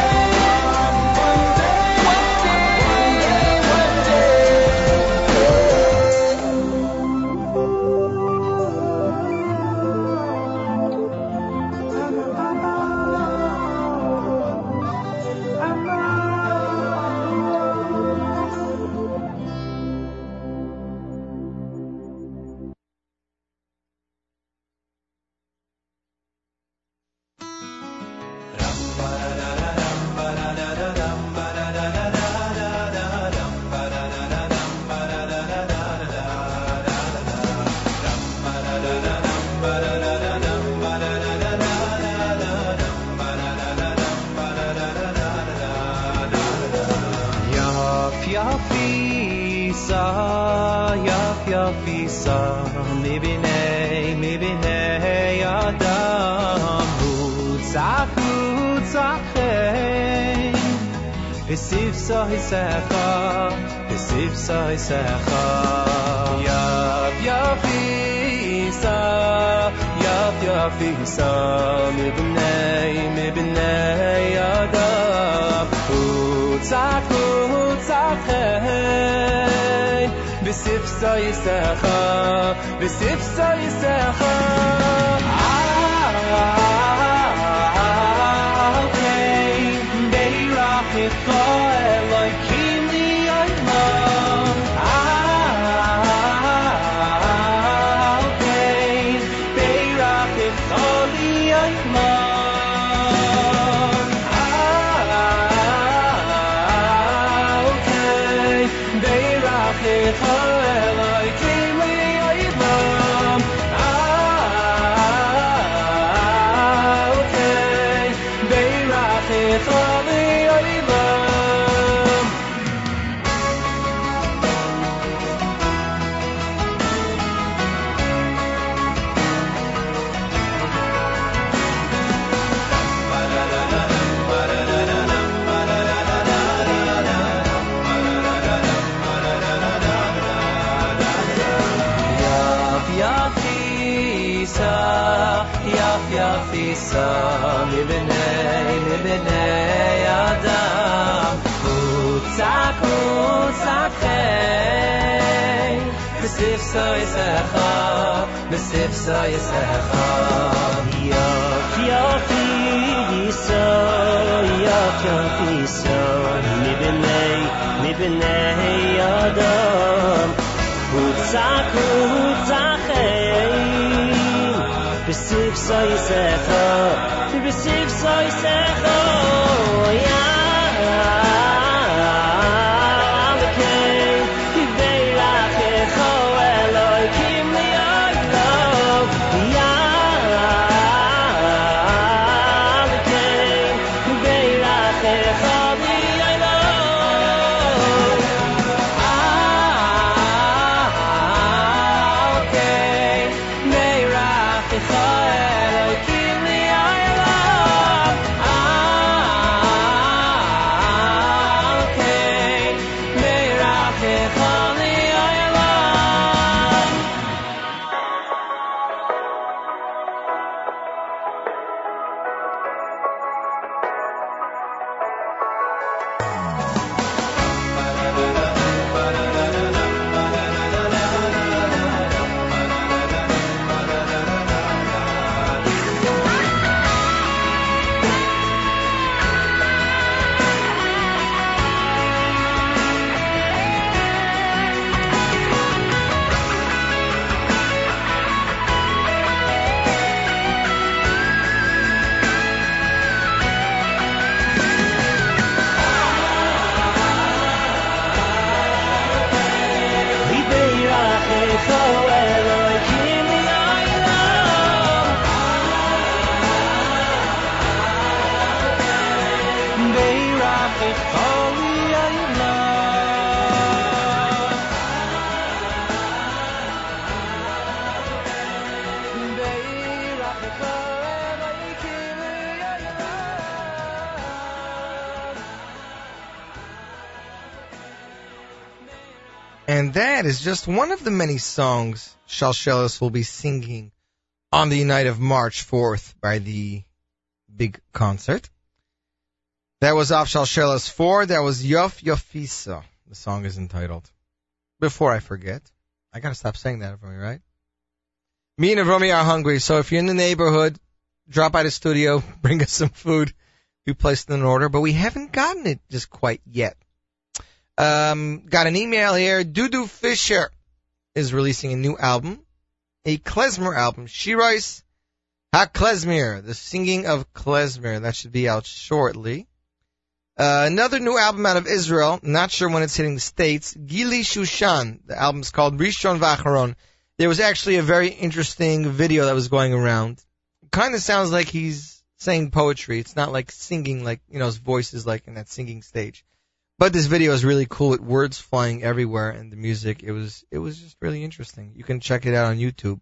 Yafisa, Yafisa, mibinei, mibinei Adam, Hutzach, Hutzach, V'sivsa hisecha, V'sivsa hisecha, Yaf, Yafisa, Yaf, Yafisa, mibinei, mibinei Adam, Hutzach, Hutzach, V'sivsa hisecha, V'sivsa hisecha, Elohim li'olam, Alkein beirachecha li'olam, Alkein beirachecha Elohim li'olam, Alkein beirachecha Yafisa, mibnei, mibnei Adam, Hutzach, Hutzach. Besif soisecha, besif soisecha. Yok yofi so, yok yofi so, mi b'nei, mi b'nei Adam. Hutzak, hutzachein, besif soisecha, besif soisecha, yeah. And that is just one of the many songs Shalshelis will be singing on the night of March fourth by the big concert. That was off Shalshelis four. That was Yof Yofisa. The song is entitled. Before I forget, I gotta stop saying that, Avromi, right? Me and Avromi are hungry, so if you're in the neighborhood, drop by the studio, bring us some food. We placed an order, but we haven't gotten it just quite yet. Um, got an email here. Dudu Fisher is releasing a new album, a klezmer album. Shirais HaKlezmer, the singing of klezmer. That should be out shortly. Uh, another new album out of Israel. Not sure when it's hitting the States. Gili Shushan. The album's called Rishon Vacharon. There was actually a very interesting video that was going around. It kind of sounds like he's saying poetry. It's not like singing, like, you know, his voice is like in that singing stage. But this video is really cool with words flying everywhere and the music. It was it was just really interesting. You can check it out on YouTube.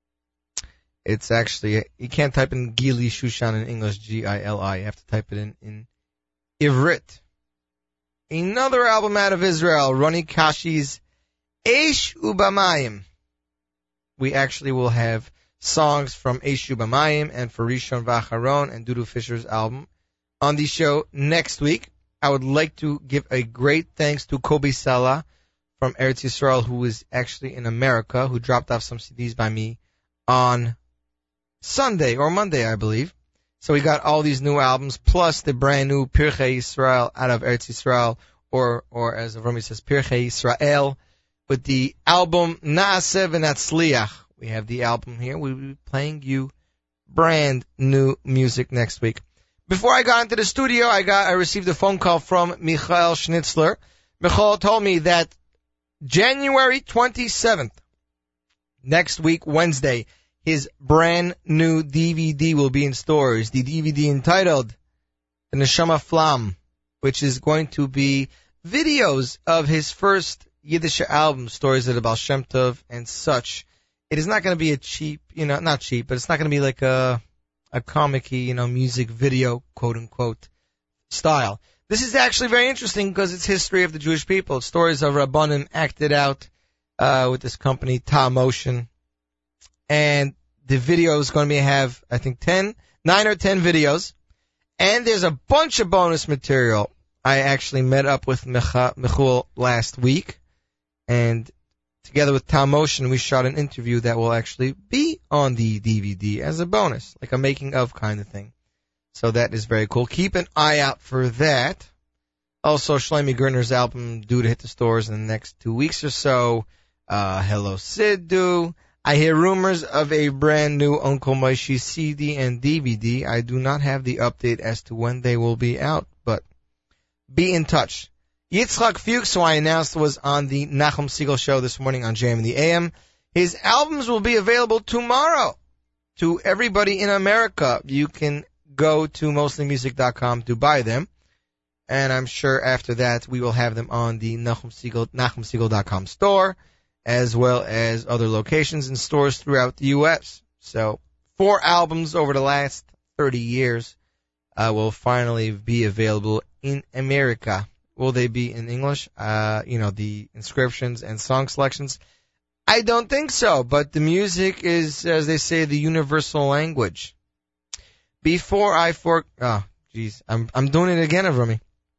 It's actually, you can't type in Gili Shushan in English, G I L I. You have to type it in, in Ivrit. Another album out of Israel, Roni Kashi's Eish Ubamayim. We actually will have songs from Eish Ubamayim and for Rishon Vacharon and Dudu Fisher's album on the show next week. I would like to give a great thanks to Kobe Sala from Eretz Yisrael, who is actually in America, who dropped off some C Ds by me on Sunday or Monday, I believe. So we got all these new albums, plus the brand new Pirchei Yisrael out of Eretz Yisrael, or, or as Avromi says, Pirchei Yisrael, with the album Naaseh V'Natzliach. We have the album here. We'll be playing you brand new music next week. Before I got into the studio, I got I received a phone call from Michael Schnitzler. Michael told me that January twenty-seventh, next week, Wednesday, his brand new D V D will be in stores. The D V D entitled The Neshama Flam, which is going to be videos of his first Yiddish album, Stories of the Baal Shem Tov and such. It is not going to be a cheap, you know, not cheap, but it's not going to be like a a comic-y, you know, music video, quote-unquote, style. This is actually very interesting because it's history of the Jewish people. It's stories of Rabbanim acted out uh, with this company, Ta Motion. And the video is going to be have, I think, ten, nine or ten videos. And there's a bunch of bonus material. I actually met up with Micha, Michul last week. And together with Tom Motion, we shot an interview that will actually be on the D V D as a bonus, like a making of kind of thing. So that is very cool. Keep an eye out for that. Also, Shlomi Gertner's album due to hit the stores in the next two weeks or so. Uh, Hello Sidhu. I hear rumors of a brand new Uncle Moishi C D and D V D. I do not have the update as to when they will be out, but be in touch. Yitzchak Fuchs, who I announced was on the Nachum Siegel show this morning on J M in the A M. His albums will be available tomorrow to everybody in America. You can go to mostly music dot com to buy them. And I'm sure after that we will have them on the Nachum Siegel, Nachum Siegel dot com store, as well as other locations and stores throughout the U S. So four albums over the last thirty years uh, will finally be available in America. Will they be in English? Uh, you know, the inscriptions and song selections? I don't think so, but the music is, as they say, the universal language. Before I for... Oh, jeez. I'm, I'm doing it again, Avrami.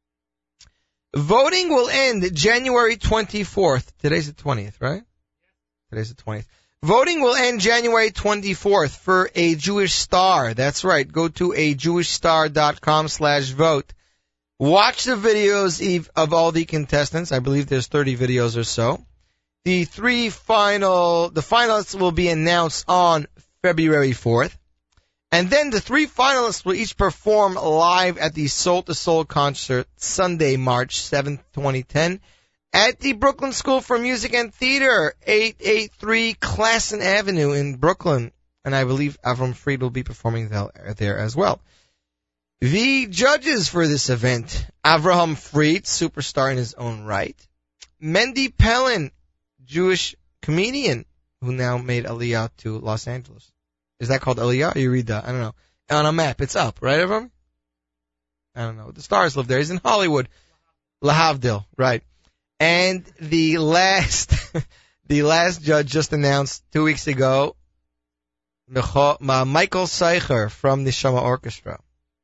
Voting will end January twenty-fourth. Today's the twentieth, right? Today's the twentieth. Voting will end January twenty-fourth for a Jewish Star. That's right. Go to a jewish star dot com slash vote. Watch the videos of all the contestants. I believe there's thirty videos or so. The three final, the finalists will be announced on February fourth. And then the three finalists will each perform live at the Soul to Soul concert Sunday, March seventh, twenty ten, at the Brooklyn School for Music and Theater, eight eighty-three Classen Avenue in Brooklyn. And I believe Avram Fried will be performing there as well. The judges for this event, Avraham Fried, superstar in his own right, Mendy Pellin, Jewish comedian who now made Aliyah to Los Angeles. Is that called Aliyah? Or you read that? I don't know. On a map, it's up, right, everyone? I don't know. The stars live there. He's in Hollywood. Lahavdil, right. And the last, the last judge just announced two weeks ago, Michael Seicher from the Neshama Orchestra.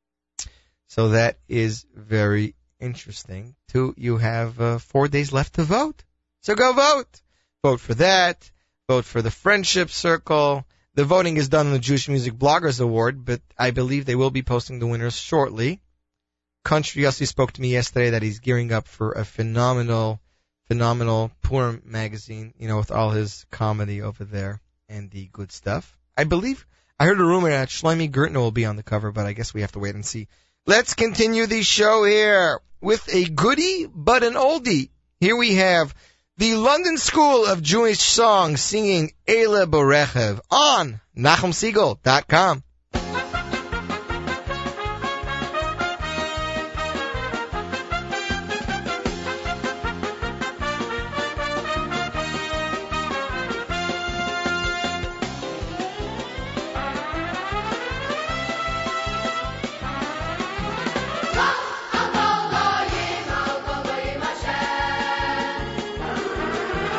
So that is very interesting. Two, you have uh, four days left to vote. So go vote. Vote for that. Vote for the Friendship Circle. The voting is done on the Jewish Music Bloggers Award, but I believe they will be posting the winners shortly. Country Yossi spoke to me yesterday that he's gearing up for a phenomenal, phenomenal Purim magazine, you know, with all his comedy over there and the good stuff. I believe, I heard a rumor that Shlomi Gertner will be on the cover, but I guess we have to wait and see. Let's continue the show here with a goodie but an oldie. Here we have the London School of Jewish Song singing Eile Borechev on Nachum Siegel dot com.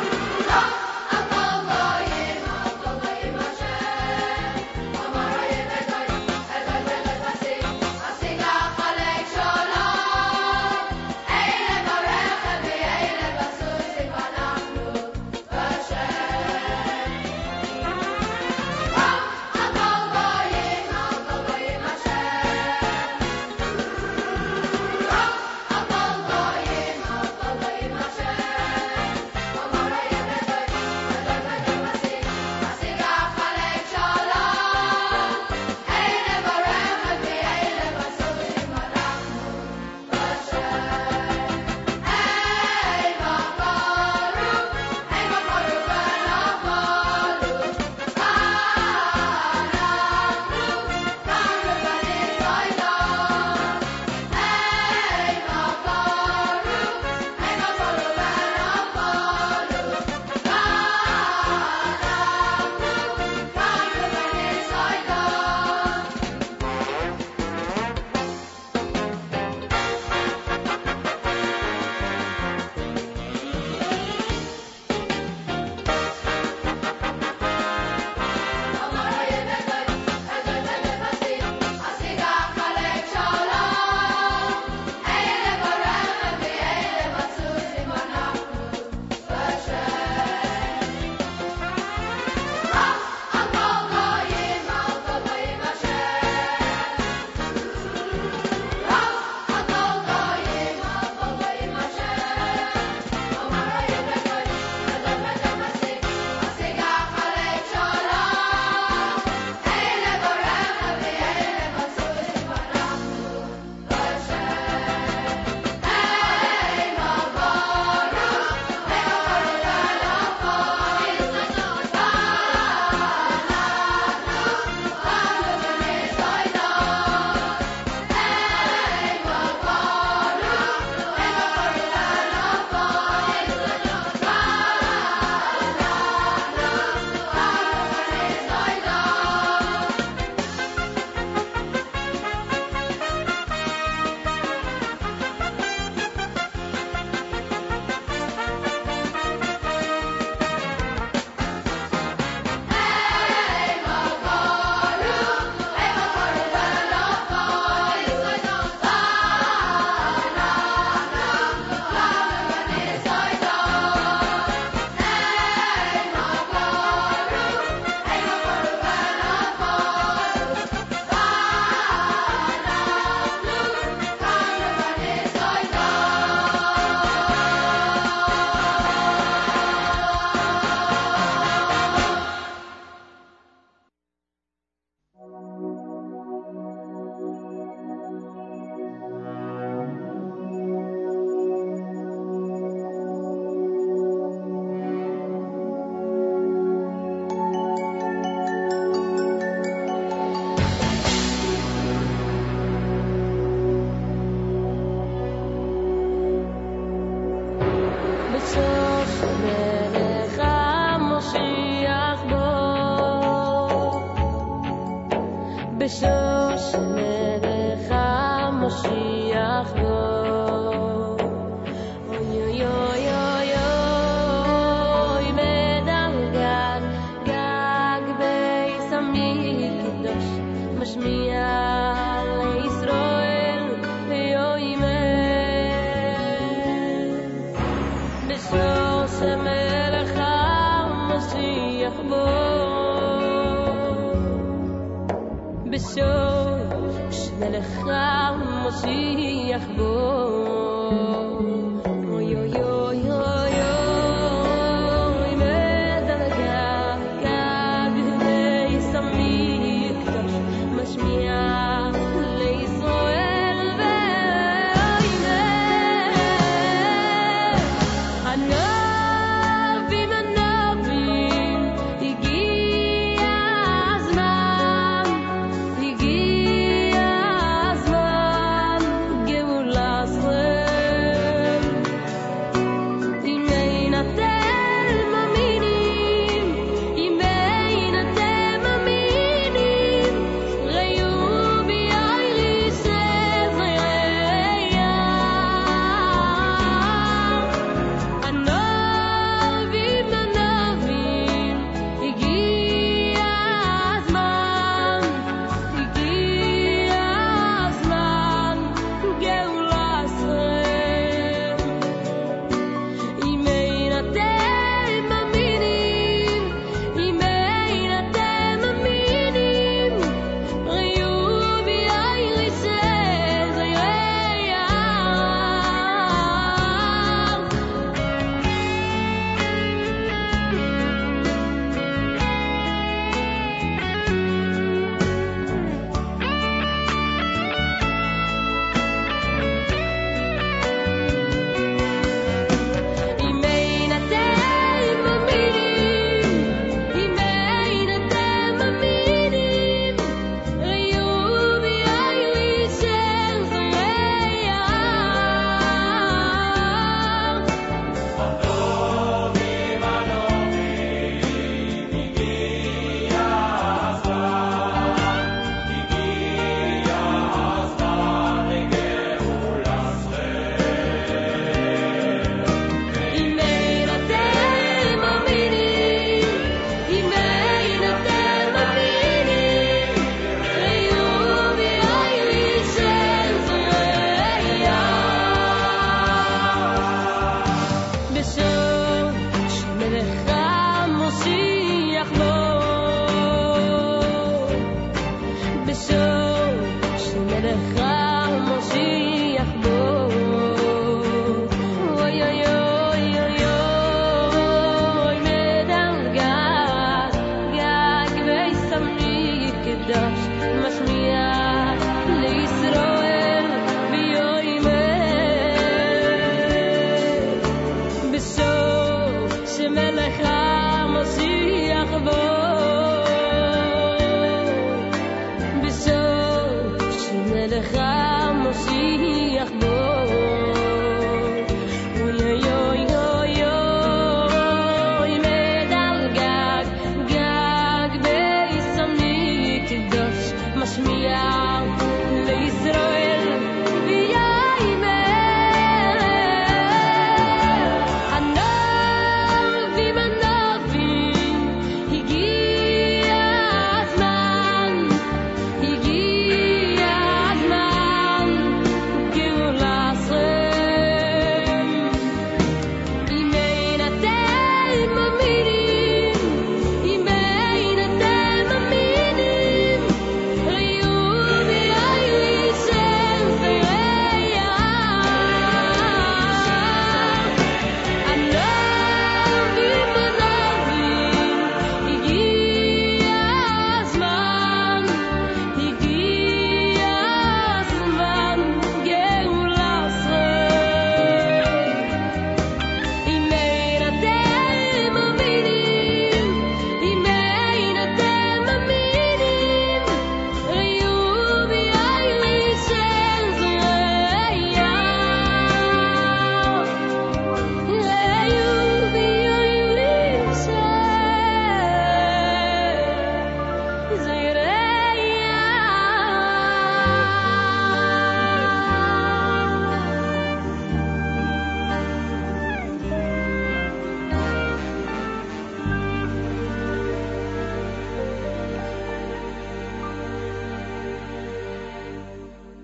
Amar שמלך המשיח בוא, בשור שמלך המשיח בוא. אוי אוי אוי אוי אוי מדרגת גג בית המקדש משמיע לישראל ויוי בשור שמלך המשיח בוא, בשור שמלך המשיח בוא. אוי אוי אוי אוי אוי מדרגת גג בית המקדש משמיע לישראל ויוי הנבים הנבים הגיע הזמן, הגיע הזמן גאולה ישראל. אם אין אתם מאמינים, אם אין אתם מאמינים, ראו ביערי סזריה הנבים הנבים הגיע הזמן, הגיע הזמן גאולה ישראל. אם אין אתם מאמינים, אם אין אתם מאמינים, ראו ביערי סזריה אם אין אתם מאמינים, אם אין אתם מאמינים, ראו ביערי סזריה הנבים הנבים הגיע הזמן, הגיע הזמן לגאולה ישראל. אם אין אתם מאמינים, אם אין אתם מאמינים, ראו ביערי סזריה בשור שמלך המשיח בוא, בשור שמלך המשיח בוא. אוי אוי אוי אוי אוי מדרגת גג בית המקדש משמיע לישראל ויוי בשור שמלך המשיח בוא, בשור שמלך המשיח בוא. אוי אוי אוי אוי אוי מדרגת גג בית המקדש משמיע לישראל ויוי הנבים הנבים הגיע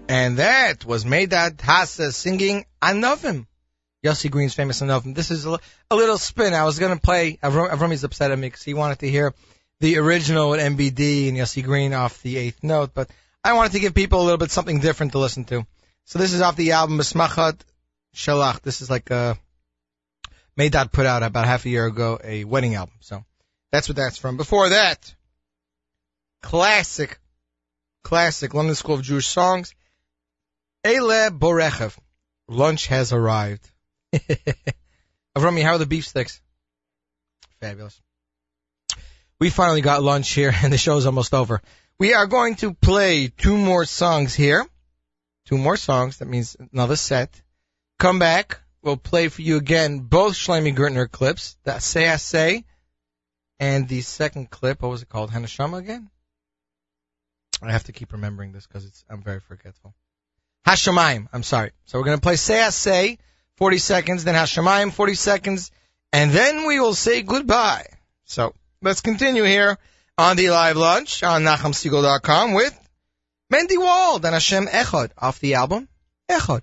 And that was Medad Hassa singing Anovim. Yossi Green's famous Anovim. This is a, a little spin. I was going to play, Avrom, Avromi's upset at me because he wanted to hear the original with M B D and Yossi Green off the eighth note, but I wanted to give people a little bit something different to listen to. So this is off the album Mesmachat Shalach. This is like a Medad put out about half a year ago, a wedding album. So that's what that's from. Before that, classic, classic London School of Jewish Songs, Eile Borechev. Lunch has arrived. Avromi, how are the beef sticks? Fabulous. We finally got lunch here, and the show's almost over. We are going to play two more songs here. Two more songs. That means another set. Come back. We'll play for you again both Shlomi Gertner clips, the Say I Say, and the second clip. What was it called? Hanashama again? I have to keep remembering this because it's I'm very forgetful. Hashemayim. I'm sorry. So we're going to play Say I Say, forty seconds, then Hashemayim, forty seconds, and then we will say goodbye. So let's continue here on the live lunch on Nachum Segal dot com with Mendy Wald and Hashem Echad off the album Echad.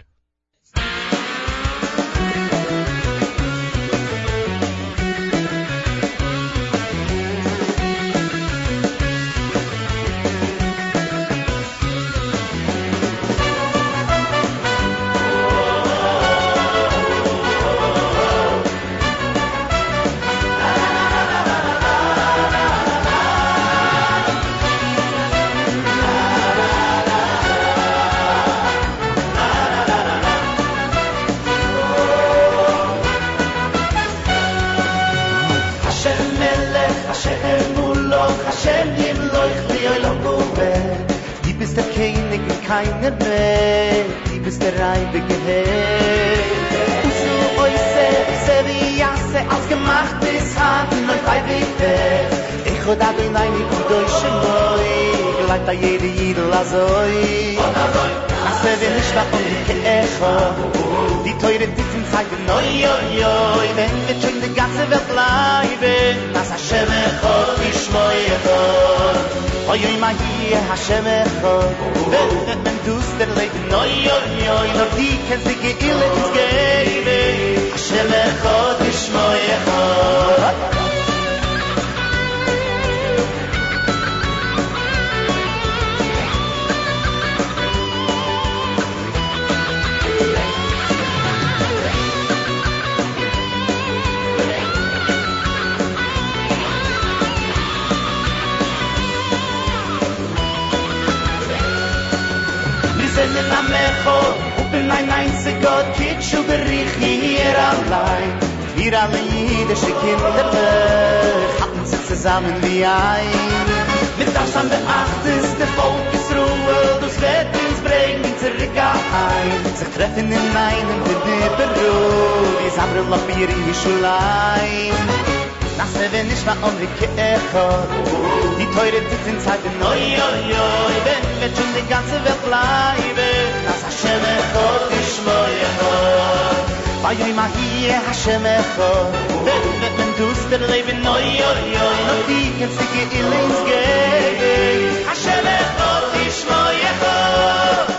Keine mehr, die bist der Reibe gehört. Und so oise, se wie jasse, als gemacht ist, hatten und bei Witte. Ich hod ab in ein Nico deutsche Moi, gleich da jede Jidl azoi. Asse wir nicht nach und die Keecho, die teure Tiffen zeigen, oi, oi, oi, wenn wir schon die ganze Welt bleiben, das Hashem echot, ich moi echot. Oy oy ma hi Hashem echad Wenn men dus der leben Oy oy oy Nur die kennst die Geile ins Gebe Hashem echad Ishmo echad in am Echot und bin ein einziger Kitsch und berich hier allein. Wir alle jüdische Kinderlich hatten sie zusammen wie ein. Mit das an der Acht ist der Volkesruhe, das wird uns bringen zurück ein. Sie treffen in einem Büro, die Samre Lapir in die Schulein. Nasse wenn ich mal umricke Echot, die teure Tiffen zeiten, oi, oi, oi, wenn wir schon die ganze Welt bleiben, das Hashem Echot, Ishmo Echot. Bei oi ma hier Hashem Echot, wenn wird man duster leben, oi, oi, oi, noch die kennst die Geile ins Gebe, Hashem Echot, Ishmo Echot.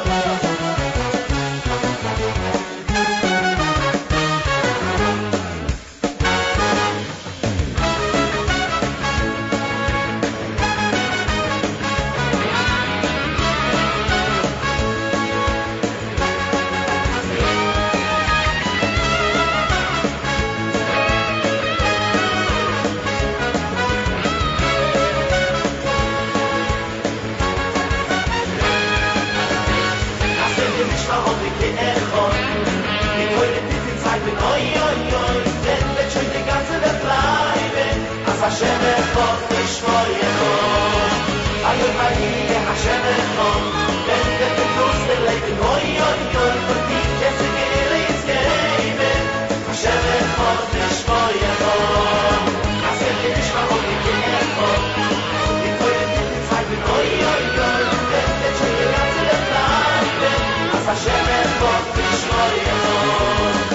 Hashem echot, Ishmo echot. Ayoy mahi, Hashem echot. Wenn wir den Fluss der Leben, oi, oi, oi, und die Käse Gehle ins Gebe. Hashem echot, Ishmo echot. Hashem echot, Ishmo echot. Die teure Titel zeigen, oi, oi, oi, wenn wir schon die ganze Welt bleiben. Hashem echot, Ishmo echot.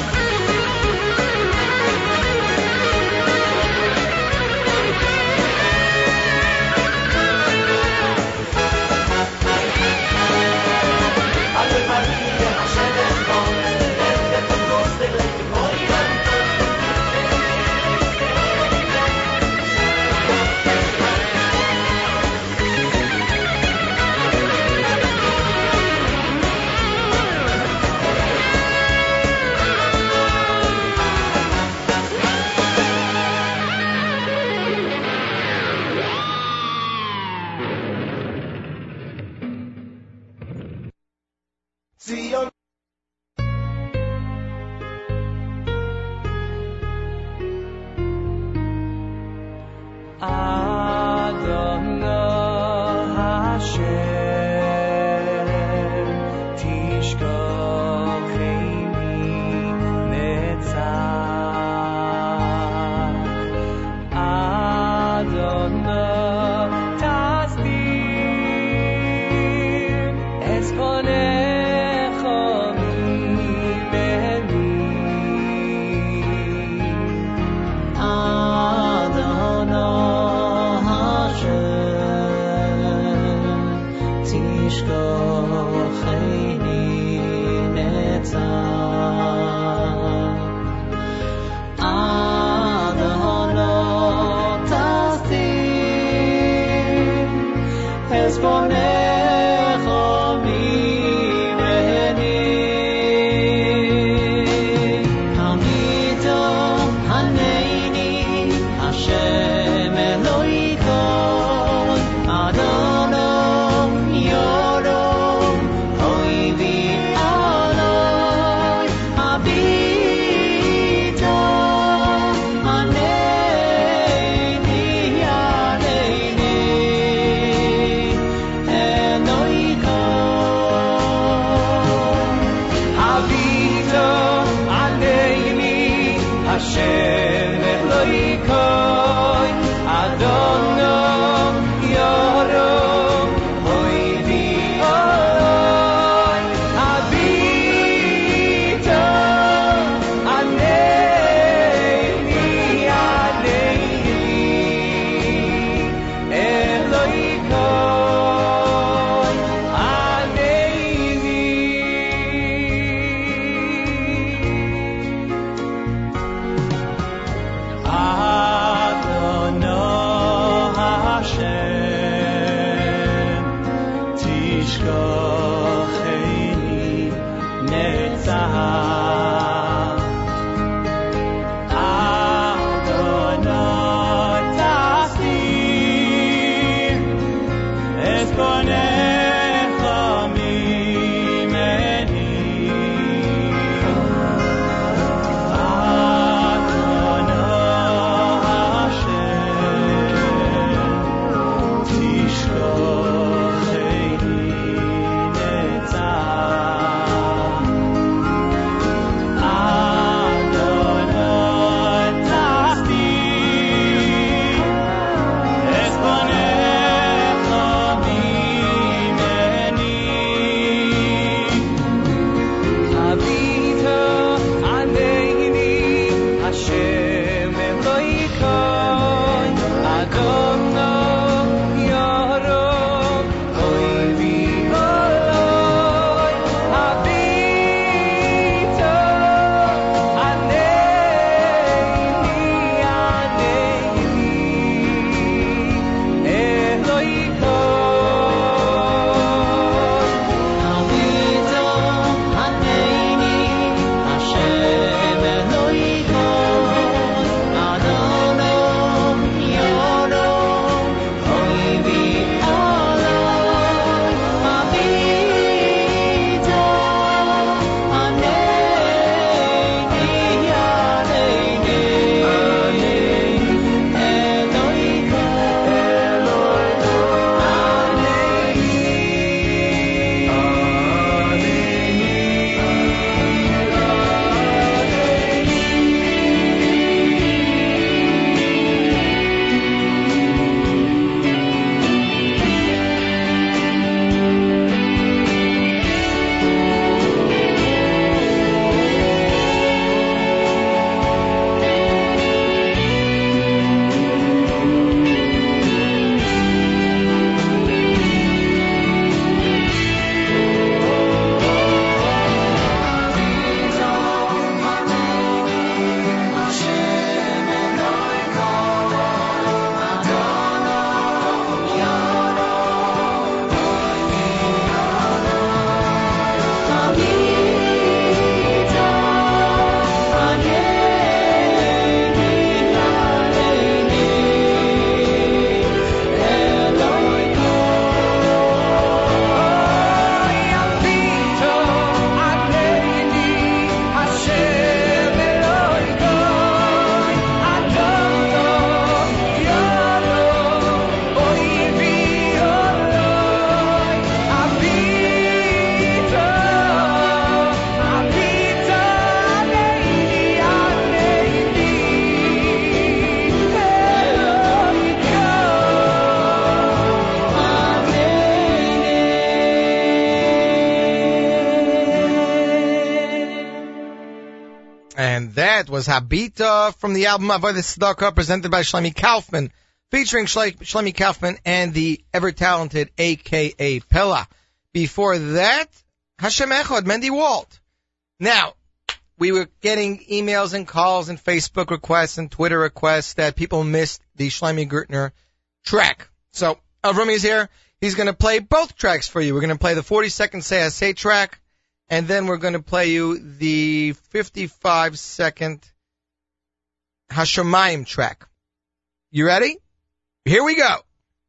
that was Habita from the album Avodah Tzedakah, presented by Shlomi Kaufman, featuring Shle- Shlomi Kaufman and the ever-talented A K A Pella. Before that, Hashem Echad, Mendy Walt. Now, we were getting emails and calls and Facebook requests and Twitter requests that people missed the Shlomi Gertner track. So, Avrami is here. He's going to play both tracks for you. We're going to play the forty-second Say I Say track, and then we're going to play you the fifty-five second Hashemayim track. You ready? Here we go.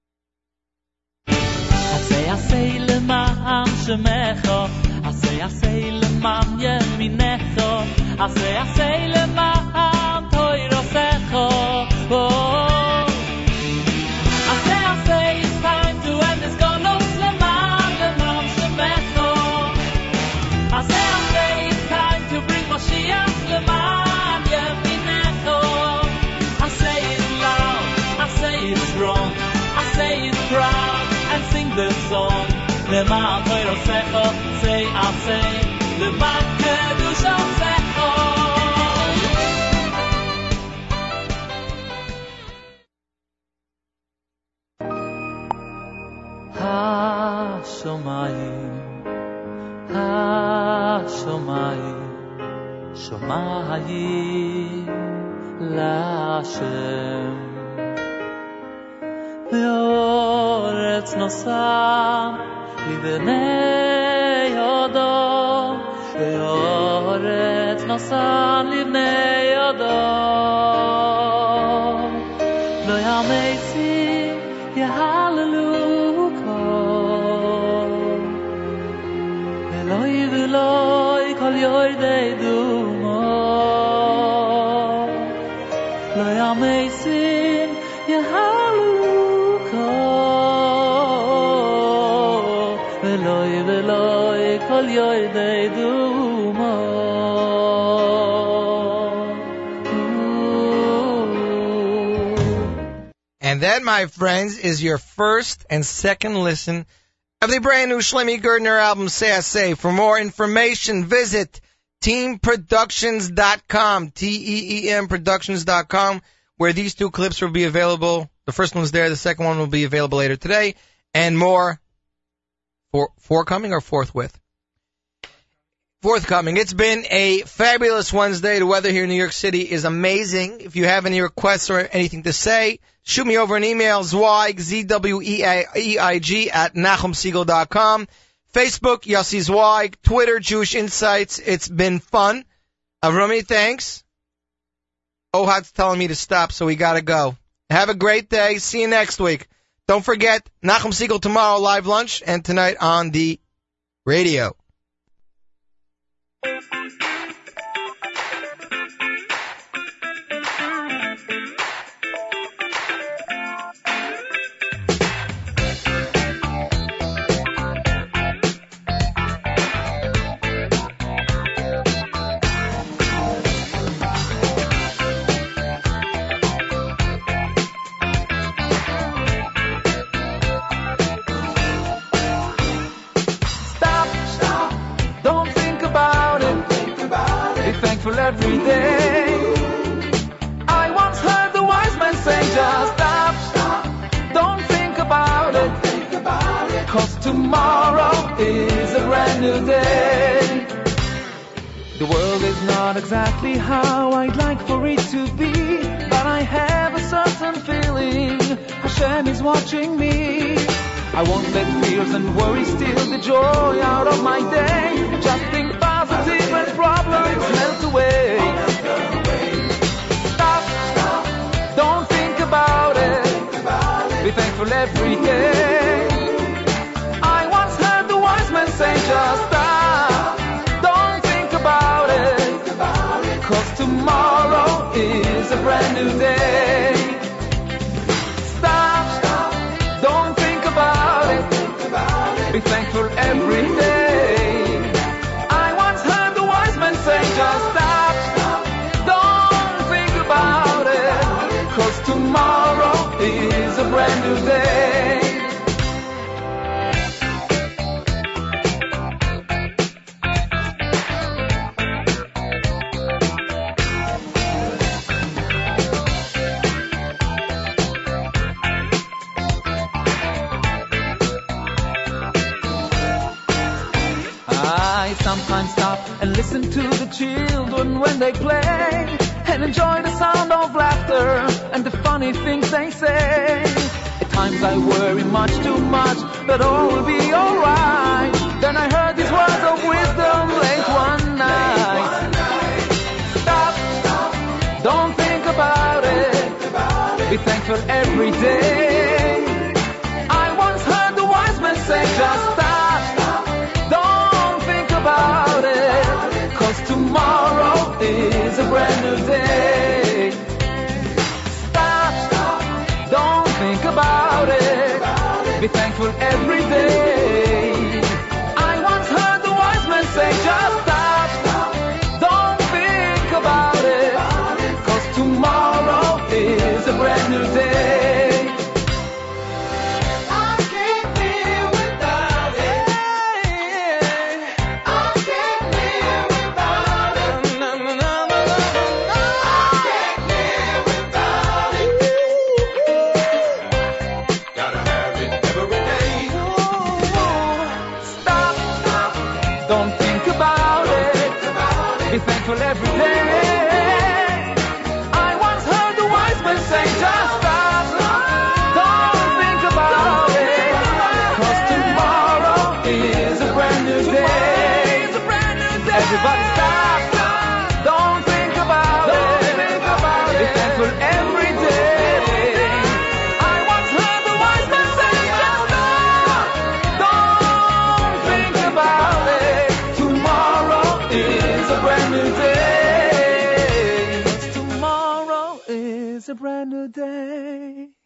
Say I say למען שמך, I say I say למען ימינך, I say I say למען תוירוסך. Oh, I say I say it's time to end this golos למען למען שמך. I say I say it's time to bring Moshiach למען ימינך. I say it loud, I say it strong, I say it proud, and sing the song. למען תוירוסך, say I say, למען קדושתך. השומעים, השומעים, שומעים להשם. באורץ נוסם לבני אדם, באורץ נוסם לבני אדם. לא ימייסים יהללו כל, אלוהי ולוי כל יורדי דומו. לא ימייסים יהללו כל, אלוהי ולוי כל יורדי דומו. And that, my friends, is your first and second listen of the brand new Shlomi Gertner album, Say I Say. For more information, visit team productions dot com, T E E M productions dot com, where these two clips will be available. The first one's there, the second one will be available later today, and more for forthcoming or forthwith? Forthcoming. It's been a fabulous Wednesday. The weather here in New York City is amazing. If you have any requests or anything to say, shoot me over an email, Zweig, Z W E I G, at Nachum Segal dot com. Facebook, Yossi Zweig. Twitter, Jewish Insights. It's been fun. Avrami, thanks. Ohad's telling me to stop, so we gotta go. Have a great day. See you next week. Don't forget, Nachum Segal tomorrow, live lunch, and tonight on the radio. Every day. I once heard the wise man say, just stop, stop, don't think about it, think about it, cause tomorrow is a brand new day. The world is not exactly how I'd like for it to be, but I have a certain feeling Hashem is watching me. I won't let fears and worries steal the joy out of my day. Just think positive and problems melt away. Stop, stop, don't think about it. Be thankful every day. I once heard the wise man say, just stop, don't think about it, cause tomorrow is a brand new day. Stop, stop, don't think about it. Be thankful every day. I once heard the wise man say, just stop, stop, don't think about it, cause tomorrow is a brand new day. Sometimes stop and listen to the children when they play, and enjoy the sound of laughter and the funny things they say. At times I worry much too much, but all will be alright. Then I heard these words of wisdom late one night. Stop, don't think about it, be thankful every day. I once heard the wise man say, just stop, don't think about it, 'cause tomorrow is a brand new day. Stop, don't think about it, be thankful every day. I once heard the wise man say, just stop, don't think about it, 'cause tomorrow is a brand new day. I can't live without it. I can't live without it. No, no, no, no, no, no. I can't live without it. Gotta have it every day. Stop, stop, don't think about it, be thankful every day. I once heard the wise man say, just stop, don't think about it, 'cause tomorrow is a brand new day. Everybody stop, don't think about it, be thankful every day. I once heard the wise man say, just stop, don't think about it, tomorrow is a brand new day. Tomorrow is a brand new day.